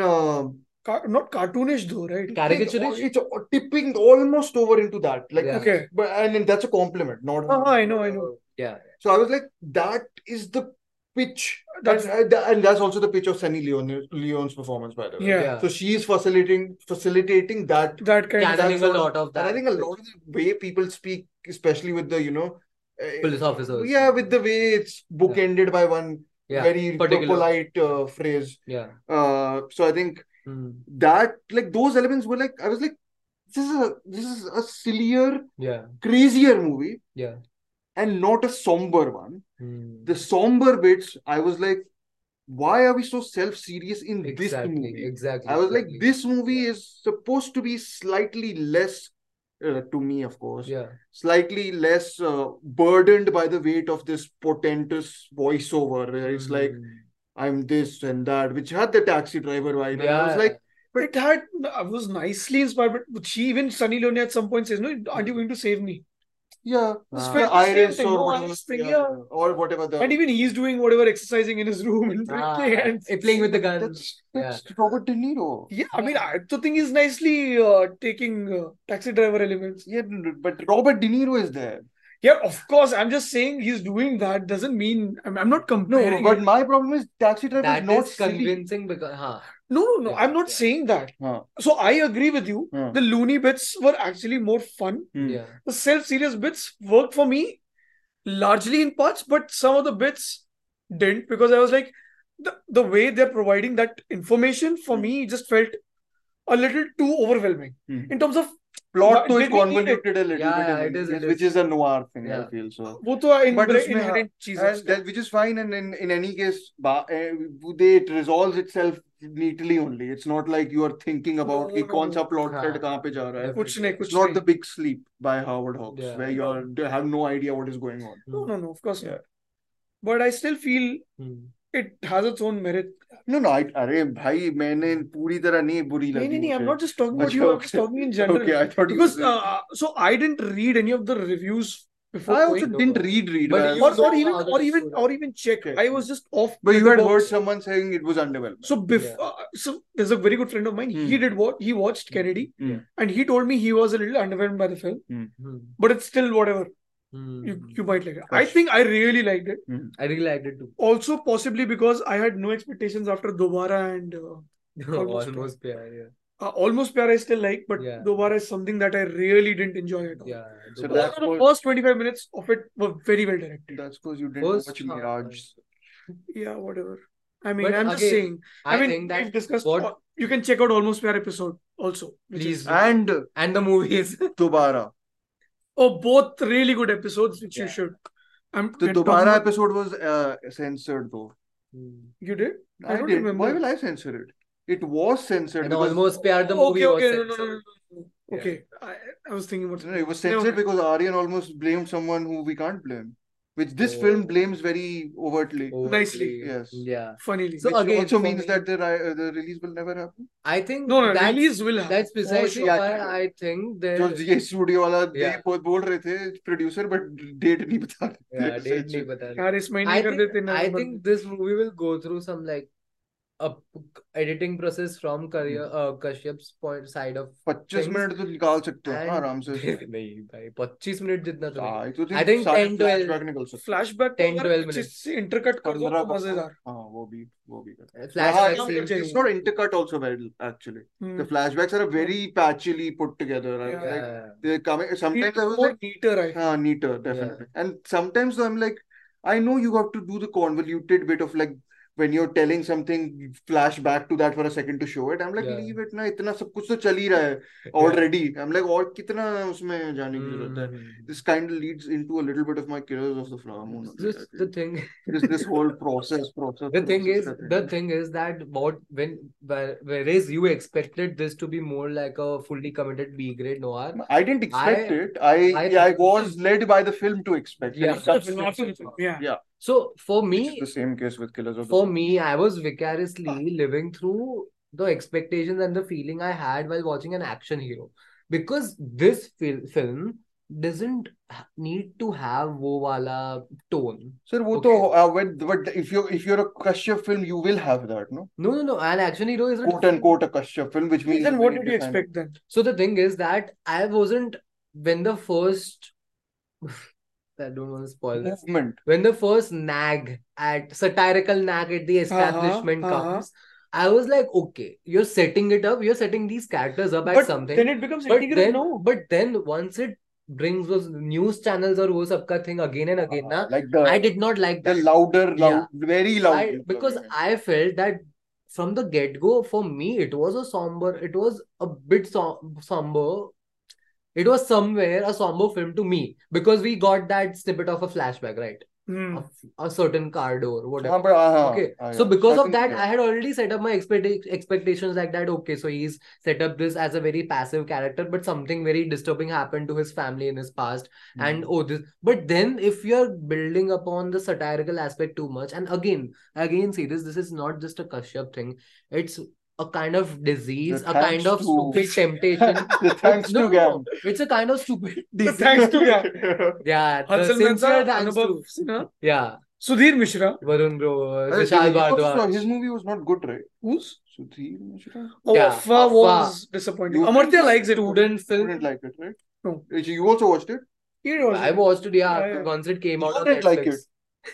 Not cartoonish though, right? Caricaturish? It's tipping almost over into that. Like, Yeah. Okay. but and that's a compliment, not. I know. Yeah. So I was like, that is the pitch. That's- And that's also the pitch of Sunny Leone's performance, by the way. Yeah. So she is facilitating that. That kind of. Channeling a lot of And that. I think a lot of the way people speak, especially with the, Police officers. yeah, with the way it's bookended by one Yeah. very Particular. polite phrase. Yeah. So I think that, like, those elements were like, I was like, this is a sillier, Yeah. crazier movie. Yeah. and not a somber one. Hmm. The somber bits, I was like, why are we so self-serious in this movie? Exactly. I was like, this movie is supposed to be slightly less, to me, of course, Yeah. slightly less burdened by the weight of this portentous voiceover. It's like, I'm this and that, which had the taxi driver vibe. And I was Yeah. like, It had, I was nicely inspired, but even Sunny Leone at some point says, "No, aren't you going to save me?" yeah, It's Ah. very the same iris thing, or no whatever, iris thing, yeah, yeah. or whatever the. And even he's doing whatever exercising in his room and drinking and Playing with the gun. That's Robert De Niro. yeah, I mean, I also think he's nicely taking taxi driver elements. Yeah, but Robert De Niro is there. Yeah, of course. I'm just saying he's doing that doesn't mean I'm not No, comparing. but it. my problem is Taxi Driver That is not is silly. convincing because No. Yeah, I'm not yeah. saying that. Huh. So I agree with you. Huh. The loony bits were actually more fun. yeah. The self-serious bits worked for me largely in parts, but some of the bits didn't because I was like, the way they're providing that information for me just felt a little too overwhelming in terms of Plot Did is we need it? convoluted a little Yeah, bit, it is, which is a noir thing, I Yeah. feel so. वो तो But उसमें inherent चीज है and that, which is fine, and in any case, it resolves itself neatly only. It's not like you are thinking about कि कौन सा plot thread कहाँ पे जा रहा है. कुछ नहीं It's not The Big Sleep by Howard Hawks, Yeah. where you have no idea what is going on. No, of course Yeah. not. But I still feel it has its own merit. No, अरे भाई मैंने पूरी तरह नहीं बुरी लगी नहीं, I'm मुझे. not just talking about अच्छा, you, I'm just okay. talking in general. Okay, I thought you Because were so I didn't read any of the reviews before I also going, didn't read, But but you or, saw or even how the or even episode- or even check. Okay. I was just off. but you the had box. heard someone saying it was underwhelming. So so there's a very good friend of mine. He did what he watched Kennedy, and he told me he was a little underwhelmed by the film, but it's still whatever. You might like it. I think I really liked it. I really liked it too. Also, possibly because I had no expectations after Dobara and Almost Pyar, yeah. Almost Pyar I still like, but Yeah. Dobara is something that I really didn't enjoy at all. Yeah. So Dobara. that's The first 25 minutes of it were very well directed. That's because you didn't First, watch Mirage. Yeah, whatever. I mean, But I'm just again, saying. I mean, think that we've discussed. what- You can check out Almost Pyar episode also. which Please is- do. And the movies. Dobara. Oh, both really good episodes, which you Yeah. should. The we're talking Dobara about- episode was censored though. You did? I don't did. remember. Why will I censor it? It was censored And because Almost Pyar, the movie was no. censored. Yeah. Okay, I was thinking about. no, it was Never censored mind. because Aryan almost blamed someone who we can't blame, which this Oh. film blames very overtly. Nicely. Yes. Yeah. Funnily. So Which again, also for means me- that the release will never happen. I think No, that's, release will happen. that's precisely sure. why I think there. जो ये studio वाला Yeah. बोल रहे थे producer but date नहीं बता रहे थे. Yeah, date नहीं बता रहे. यार इस महीने I कर think, देते I November think this movie will go through some like a editing process from Kashyap's side of 25 things. Minute तो निकाल सकते हैं And- आराम से. नहीं भाई 25 मिनट जितना तो नहीं. I तो I think सारे 10 12 flashback निकल सकते हैं. Flashback 10-12 minutes. से इंटरकट कर दो 15 तो मजेदार. हाँ वो भी कर. flashback हाँ, scenes. yeah. It's not intercut also well actually. The flashbacks are very patchily put together. Yeah. Like Yeah. they're coming. Sometimes I was more like, neater, I feel. neater, definitely. And sometimes I'm like, I know you have to do the convoluted bit of like when you're telling something, flash back to that for a second to show it. I'm like, Yeah. leave it ना, इतना सब कुछ तो चल ही रहा है already. I'm like, और कितना उसमें जाने की जरूरत है? This kind of leads into a little bit of my Killers of the Flower Moon. Just the thing. This whole process. The thing is that whereas you expected this to be more like a fully committed B grade noir. I didn't expect it. I- I was led by the film to expect Yeah. it. Yeah. So for Which me, is the same case with Killers of the for me, I was vicariously living through the expectations and the feeling I had while watching an action hero, because this film doesn't need to have wo wala tone. Sir, वो Okay. तो but if you're a Kashyap film, you will have that, no? No. An action hero is Quote unquote a Kashyap film, which means Then what very did you defined. expect then? So the thing is that I wasn't when the first. I don't want to spoil this. Movement. When the first satirical nag at the establishment comes, I was like, okay, you're setting it up, you're setting these characters up at But something. then it becomes But integral, then, no? but then once it brings those news channels or wo sabka thing again and again, na, Like I did not like the that. louder, Yeah. very loud. Because I felt that from the get-go, for me, it was a bit somber. it was somewhere a somber film to me because we got that snippet of a flashback, right? Hmm. A certain car door, whatever. हाँ, but Okay, yeah. so because I of think, that, yeah. I had already set up my expectations like that. Okay, so he's set up this as a very passive character, but something very disturbing happened to his family in his past. And this, but then if you're building upon the satirical aspect too much, and again, see this is not just a Kashyap thing. It's a kind of disease, The a kind thanks of to- stupid temptation. The thanks No, to Gam. it's a kind of stupid The disease. thanks to Gam. Yeah, the Hansel sincere Mehta, thanks Anubhav to. Sinha, Yeah, Sudhir Mishra. Varun bro, Hey, Vishal he also- Bhardwaj. his movie was not good, right? Who's? Sudhir Mishra? Oh, Yeah, Affa Affa. was disappointing. You- Amartya likes it. Student You film. didn't like it, right? No. You also watched it? He was. I watched it, yeah, Yeah. once it came out You on didn't like Netflix.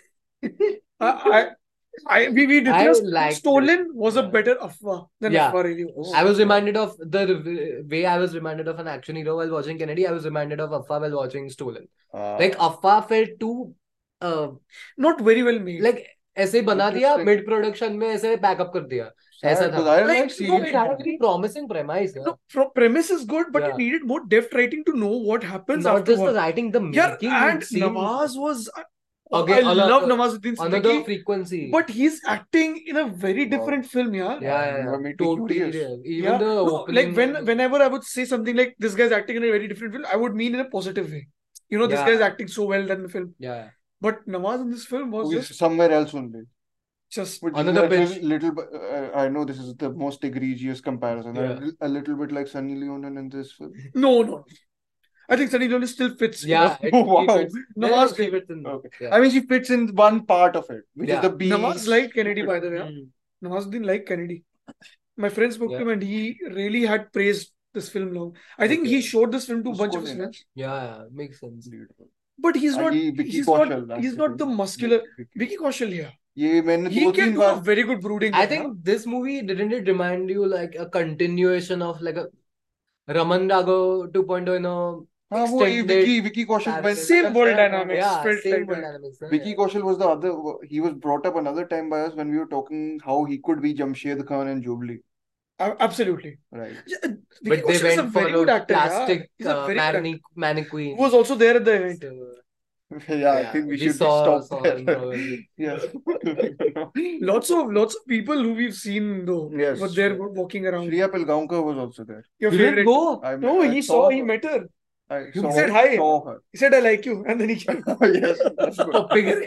We discussed liked Stolen it. was a Yeah. better Affa than Yeah. Affa really was. I was reminded of the way I was reminded of an action hero while watching Kennedy. I was reminded of Affa while watching Stolen. Like Affa felt too Not very well made. like ऐसे बना दिया Interesting. mid production में ऐसे pack up कर दिया ऐसा Sad, था. because I Like, like no, seeing It had a very promising premise. Yeah. No, premise is good, but Yeah. it needed more depth writing to know what happens Not just the afterward. writing, the Yeah, making and seemed Nawaz was. Again, I love another- Nawazuddin another Siddiqui, frequency. but he's acting in a very different film, yeah. yeah. made me Totally curious. real. Even Yeah. the No, opening. like whenever I would say something like this guy's acting in a very different film, I would mean in a positive way. You know, this Yeah. guy's acting so well in the film. Yeah. But Nawaz in this film was Who is just somewhere else only. just Another bitch. I know this is the most egregious comparison. Yeah. A little bit like Sunny Leone in this film. no. I think Sunny Leone still fits. Yeah. Wow. Nawaz Nawaz fits in. Okay. Yeah. I mean, she fits in one part of it, which Yeah. is the beast. Nawaz liked Kennedy, by the way. Yeah? Mm. Nawaz didn't like Kennedy. My friend spoke to Yeah. him and he really had praised this film long. I think he Okay. showed this film to a bunch of Usko his nahi. friends. Yeah, makes sense. Beautiful. But he's not. Vicky He's Kaushal, not. He's not the muscular. Vicky Kaushal here. ये मैंने He दो can तीन do a bar very good brooding. I role, think this movie didn't it remind you like a continuation of like a Raman Raghav 2.0 in a हाँ वो extended Vicky Kaushal character. went Same world dynamics. Yeah, felt same like world that. dynamics. Vicky Kaushal was the other. He was brought up another time by us when we were talking how he could be Jamshed Khan and Jubilee. Absolutely. Right. Vicky But they Kaushal is a went very for good a actor. Yeah. plastic He's a very good actor. mannequin. Who was also there at the event. So, Yeah, I think we should saw stop him there. probably. Yes. Lots of people who we've seen though Yes. were there walking around. Shreya Pilgaonkar was also there. Your You didn't favorite? go? No, he her. met her. I He saw said her- hi. Saw her. He said, I like you. And then he came. Yes, that's good.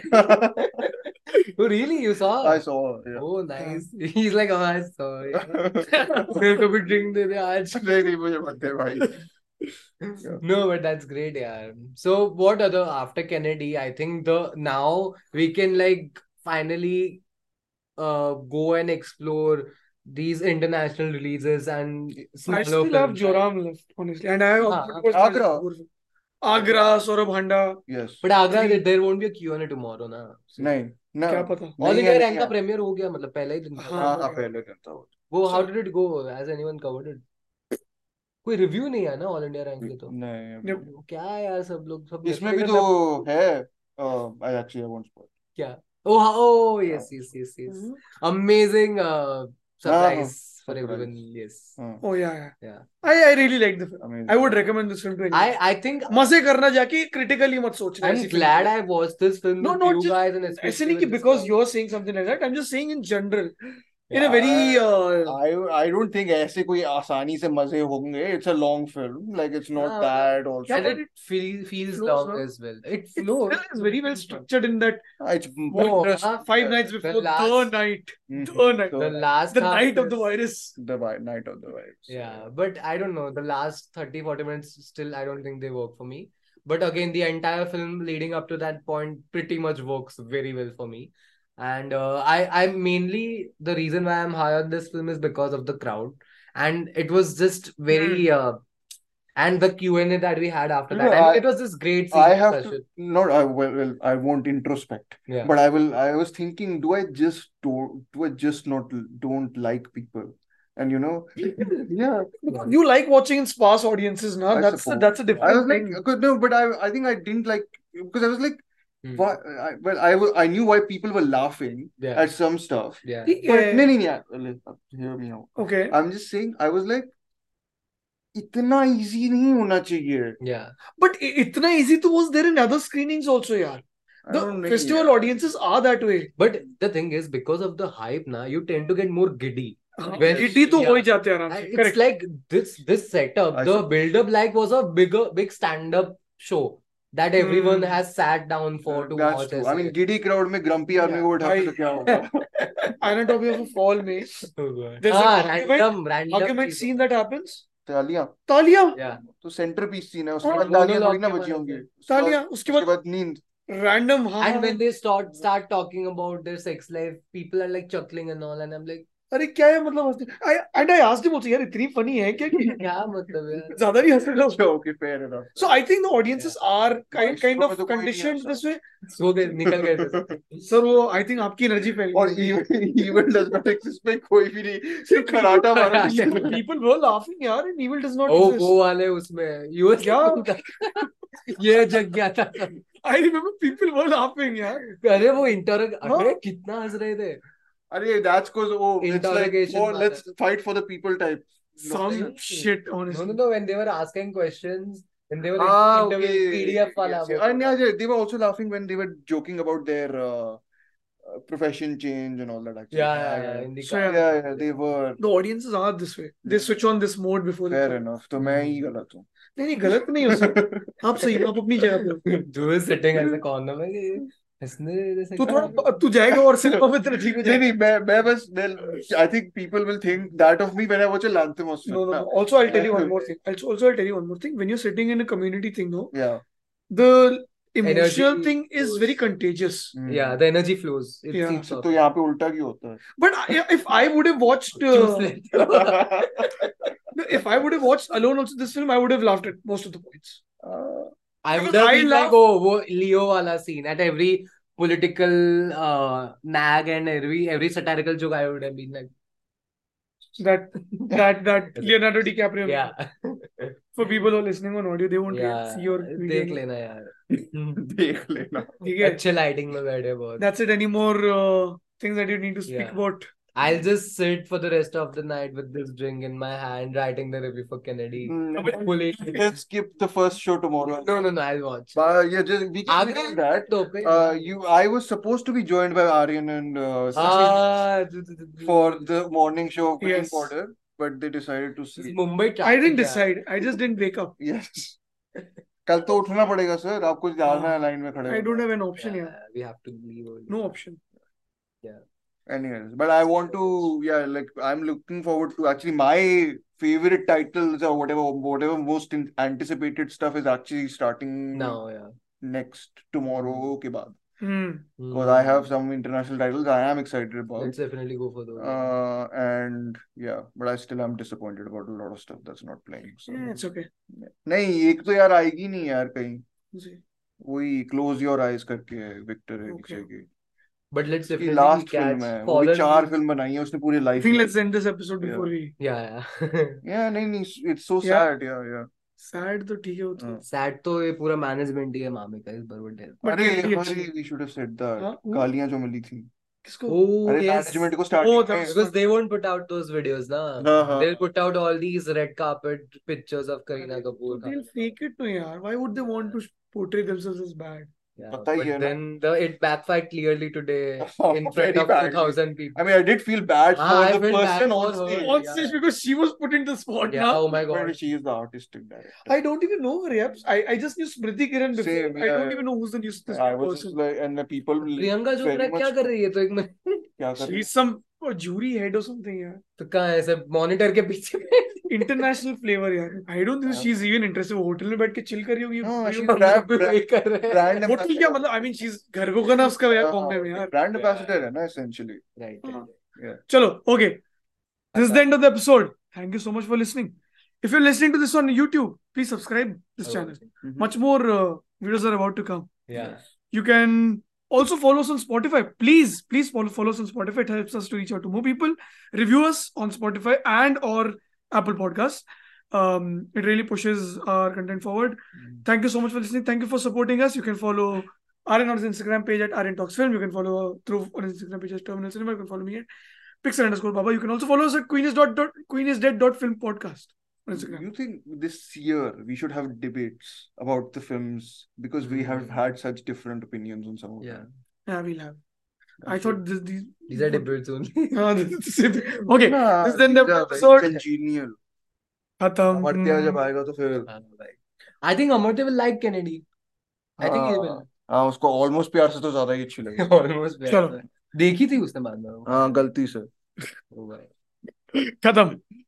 Oh, really? You saw? I saw her. Yeah. Oh, nice. He's like, oh, I saw. मेरे को भी drink दे दे आज. नहीं नहीं मुझे मत दे भाई. No, but that's great, yeah. So what other after Kennedy? I think now we can like finally go and explore these international releases and I smaller still have films, right? Joram left, honestly. And I have Agra. Agra, Saurabh Handa. Yes. But Agra, there won't be a Q&A tomorrow, na. So, नहीं ना. क्या पता? All नहीं India है, rank नहीं का है. premiere हो गया मतलब पहले ही दिन था. हाँ. हाँ पहले दिन था वो. वो how did it go? Has anyone covered it? कोई रिव्यू नहीं है ना ऑल इंडिया रैंक के तो. नहीं. क्या यार सब इसमें भी तो है. I actually I won't spoil. क्या? Oh yes. Amazing surprise for surprise. everyone. Yes. Oh yeah. Yeah. I really like the film. Amazing. I would recommend this film to anyone. I think मजे करना जाके critically मत सोचना. I'm ऐसी film glad को. I watched this film No, with not you just- guys and ऐसे especially नहीं कि with because this you're saying something like that. I'm just saying in general. In a Yeah, very I don't think ऐसे कोई आसानी से मजे होंगे. It's a long film. Like it's not हाँ. that also. and but it feels flows, long no? as well. It film flows. is very well structured in that It's Oh, just 5 nights before the last- night. Mhm. The night. The last The half night of the is- virus. the night of the vibes. Yeah, but I don't know. The last 30-40 minutes still I don't think they work for me. But again, the entire film leading up to that point pretty much works very well for me. And I mainly the reason why I'm high on this film is because of the crowd. And it was just very and the Q&A that we had after that. No, And it was this great I scene have session. to not. I won't introspect. Yeah. But I will. I was thinking, do I just not don't like people? And you know, yeah. You like watching in sparse audiences, now. I That's suppose. a I different was like, thing. no, but I think I didn't like because I was like, Hmm. why? I knew why people were laughing Yeah. at some stuff. Yeah. But no, hear me out. Okay. I'm just saying, I was like, इतना easy नहीं होना चाहिए. Yeah. But itna easy to was there in other screenings also, yaar. I The don't know, festival yaar. audiences are that way. But the thing is, because of the hype now, you tend to get more giddy. When- Giddy to yeah. हो ही जाते हैं आराम से. And it's Correct. like this setup, I the see. build-up like was a big stand-up show that everyone has sat down for to That's watch. true. ऐसे. I mean, giddy crowd में grumpy आदमी को उठा के तो क्या होगा? Anatomy of a Fall में there's हाँ, an argument random cheese scene that happens. तालियां तालियां. Yeah. तो सेंटरपीस सीन है, उसके हाँ, बाद तालियां थोड़ी ना monologue बची के होंगी. बाद तालियां. उसके बाद नींद. random. हाँ. And when they start talking about their sex life, people are like chuckling and all, and I'm like, अरे क्या है मतलब? And I asked him also, यार इतनी funny है क्या? क्या मतलब यार? ज़्यादा नहीं हंस रहे हो? Okay, fair enough. So I think the audiences are kind इसमें of तो कोई नहीं conditioned हंसा. this way. सो गए, निकल गए थे. Sir, वो I think आपकी energy फैल और गई. evil does not exist में कोई भी नहीं, सिर्फ खराटा मारा. People were laughing यार, and evil does not वो exist. वाले उसमें यूएस क्या? ये जग गया था. I remember people were laughing यार. अरे वो इंटर हाँ. अरे कितना हंस रहे थे. अरे that's cause it's like Interrogation oh, वाला. let's fight for the people type. Some shit, honestly. No, when they were asking questions, when they were Ah, interviewing okay. PDF वाला Yes, वो. yes. And yeah, they were also laughing when they were joking about their profession change and all that. Actually, Yeah, in the So, car. yeah, they were. The audiences are this way. They switch on this mode before they Fair come. enough. तो मैं ही गलत हूँ. नहीं गलत नहीं हो सकता. आप सही हो, आप अपनी जगह पे हो. Drew is sitting as a corner में कि हंसने जैसे तू थोड़ा तू जाएगा और सिनेमा में तेरा ठीक हो नहीं जाएगा. नहीं मैं बस I think people will think that of me when I watch a Lanthimos film. No. Also, I'll tell you one more thing. Also, I'll tell you one more thing. When you're sitting in a community thing, no, Yeah. the emotional Energy thing is flows. very contagious. Yeah, the energy flows. It Yeah. seeps off. तो यहाँ पे उल्टा क्यों होता है? But if I would have watched, Choose it. if I would have watched alone also this film, I would have laughed at most of the points. I would Because have I been laugh- like, oh, वो Leo वाला scene at every political nag and every satirical joke. I would have been like, That Leonardo DiCaprio. yeah, For people who are listening on audio, they won't yeah. see your देख video. लेना यार. देख लेना. ठीक है? अच्छे lighting में बैठे बहुत. That's it. Any more things that you need to speak Yeah. about? I'll just sit for the rest of the night with this drink in my hand, writing the review for Kennedy. Fully. Let's skip the first show tomorrow. No, I'll watch. Yeah, just we can do that. तो पे. I was supposed to be joined by Aryan and for the morning show of Green Yes. Border, but they decided to sleep. Mumbai traffic. I didn't यार. decide. I just didn't wake up. Yes. कल तो उठना पड़ेगा sir, आपको जाना है line में खड़े I होना. don't have an option Yeah, here. we have to leave early. No option. Anyways, but I want to, like I'm looking forward to actually my favorite titles or whatever most anticipated stuff is actually starting Now, yeah. next tomorrow के बाद. Hmm. Because I have some international titles I am excited about. Let's definitely go for those. And yeah, but I still am disappointed about a lot of stuff that's not playing. So. Yeah, it's okay. नहीं एक तो यार आएगी नहीं यार कहीं. See. वही Close Your Eyes करके है विक्टर Okay. की. But let's उसकी definitely लास्ट catch फिल्म है. वो भी Fallen. 4 फिल्म बनाई है उसने पूरी I life. think let's end this episode before we. Yeah. Yeah, नहीं, it's so Yeah. sad. Yeah. Sad तो ठीक है वो तो. Sad तो ये पूरा मैनेजमेंट ही है मामी का इस बार बर्थडे. But अरे ये भी अच्छी है. we should have said that. हाँ, वो? गालियां जो मिली थी. किसको? Oh, अरे yes. मैनेजमेंट को Oh, starting that's- Because they won't put out those videos, na. हाँ. They'll put out all these red carpet pictures of Kareena Kapoor. They'll fake it to yaar. Why would they want to portray themselves as bad? Yeah, पता ही but है ना. then it backfired clearly today in front Very of badly. 2,000 people. I mean, I did feel bad Ah, for I the felt bad person for on her. stage. On Yeah. stage because she was put in the spot Yeah, now. oh my god. But she is the artistic director. I don't even know her. Yep. I just knew Smriti Kiran before. Same, I don't yeah. even know who's the new this I was just person. like, and the people Priyanka Chopra very क्या much- कर रही है तो एक minute क्या कर रही She's some jury head or something. Yeah. तो कहाँ है ऐसे मॉनिटर के पीछे International flavor. Yeah. I don't think she's even interested. वो होटल में बैठ के chill कर रही होगी. No, I she's don't brand- know. हम भी वही कर रहे हैं brand होटल क्या मतलब? I mean, she's घर को करना उसका यार बॉम्बे में यार. brand ambassador है ना essentially. Right, right. Chalo, okay. This is the end of the episode. Thank you so much for listening. If you're listening to this on YouTube, please subscribe this channel. Much more videos are about to come. Yeah. You can also follow us on Spotify. Please follow us on Spotify. It helps us to reach out to more people. Review us on Spotify and or Apple Podcasts. It really pushes our content forward. Thank you so much for listening. Thank you for supporting us. You can follow Aryan on his Instagram page at Aryan Talks Film. You can follow Dhruv on his Instagram page at Terminal Cinema. You can follow me at Pixel_Baba. You can also follow us at queenisdead.film podcast. Instagram. You think this year we should have debates about the films because we have had such different opinions on some of Yeah. them. Yeah, we'll have. I That's thought These are debates only. Okay, Nah, this is the end of these the are very episode. congenial. Khatam. Amartya जब आएगा तो फिर I think Amartya will like Kennedy. I think he will. हाँ उसको almost प्यार से तो ज्यादा ही अच्छी लगी. Almost. चलो. देखी थी उसने बाद में. हाँ गलती से. Oh, भाई. Khatam.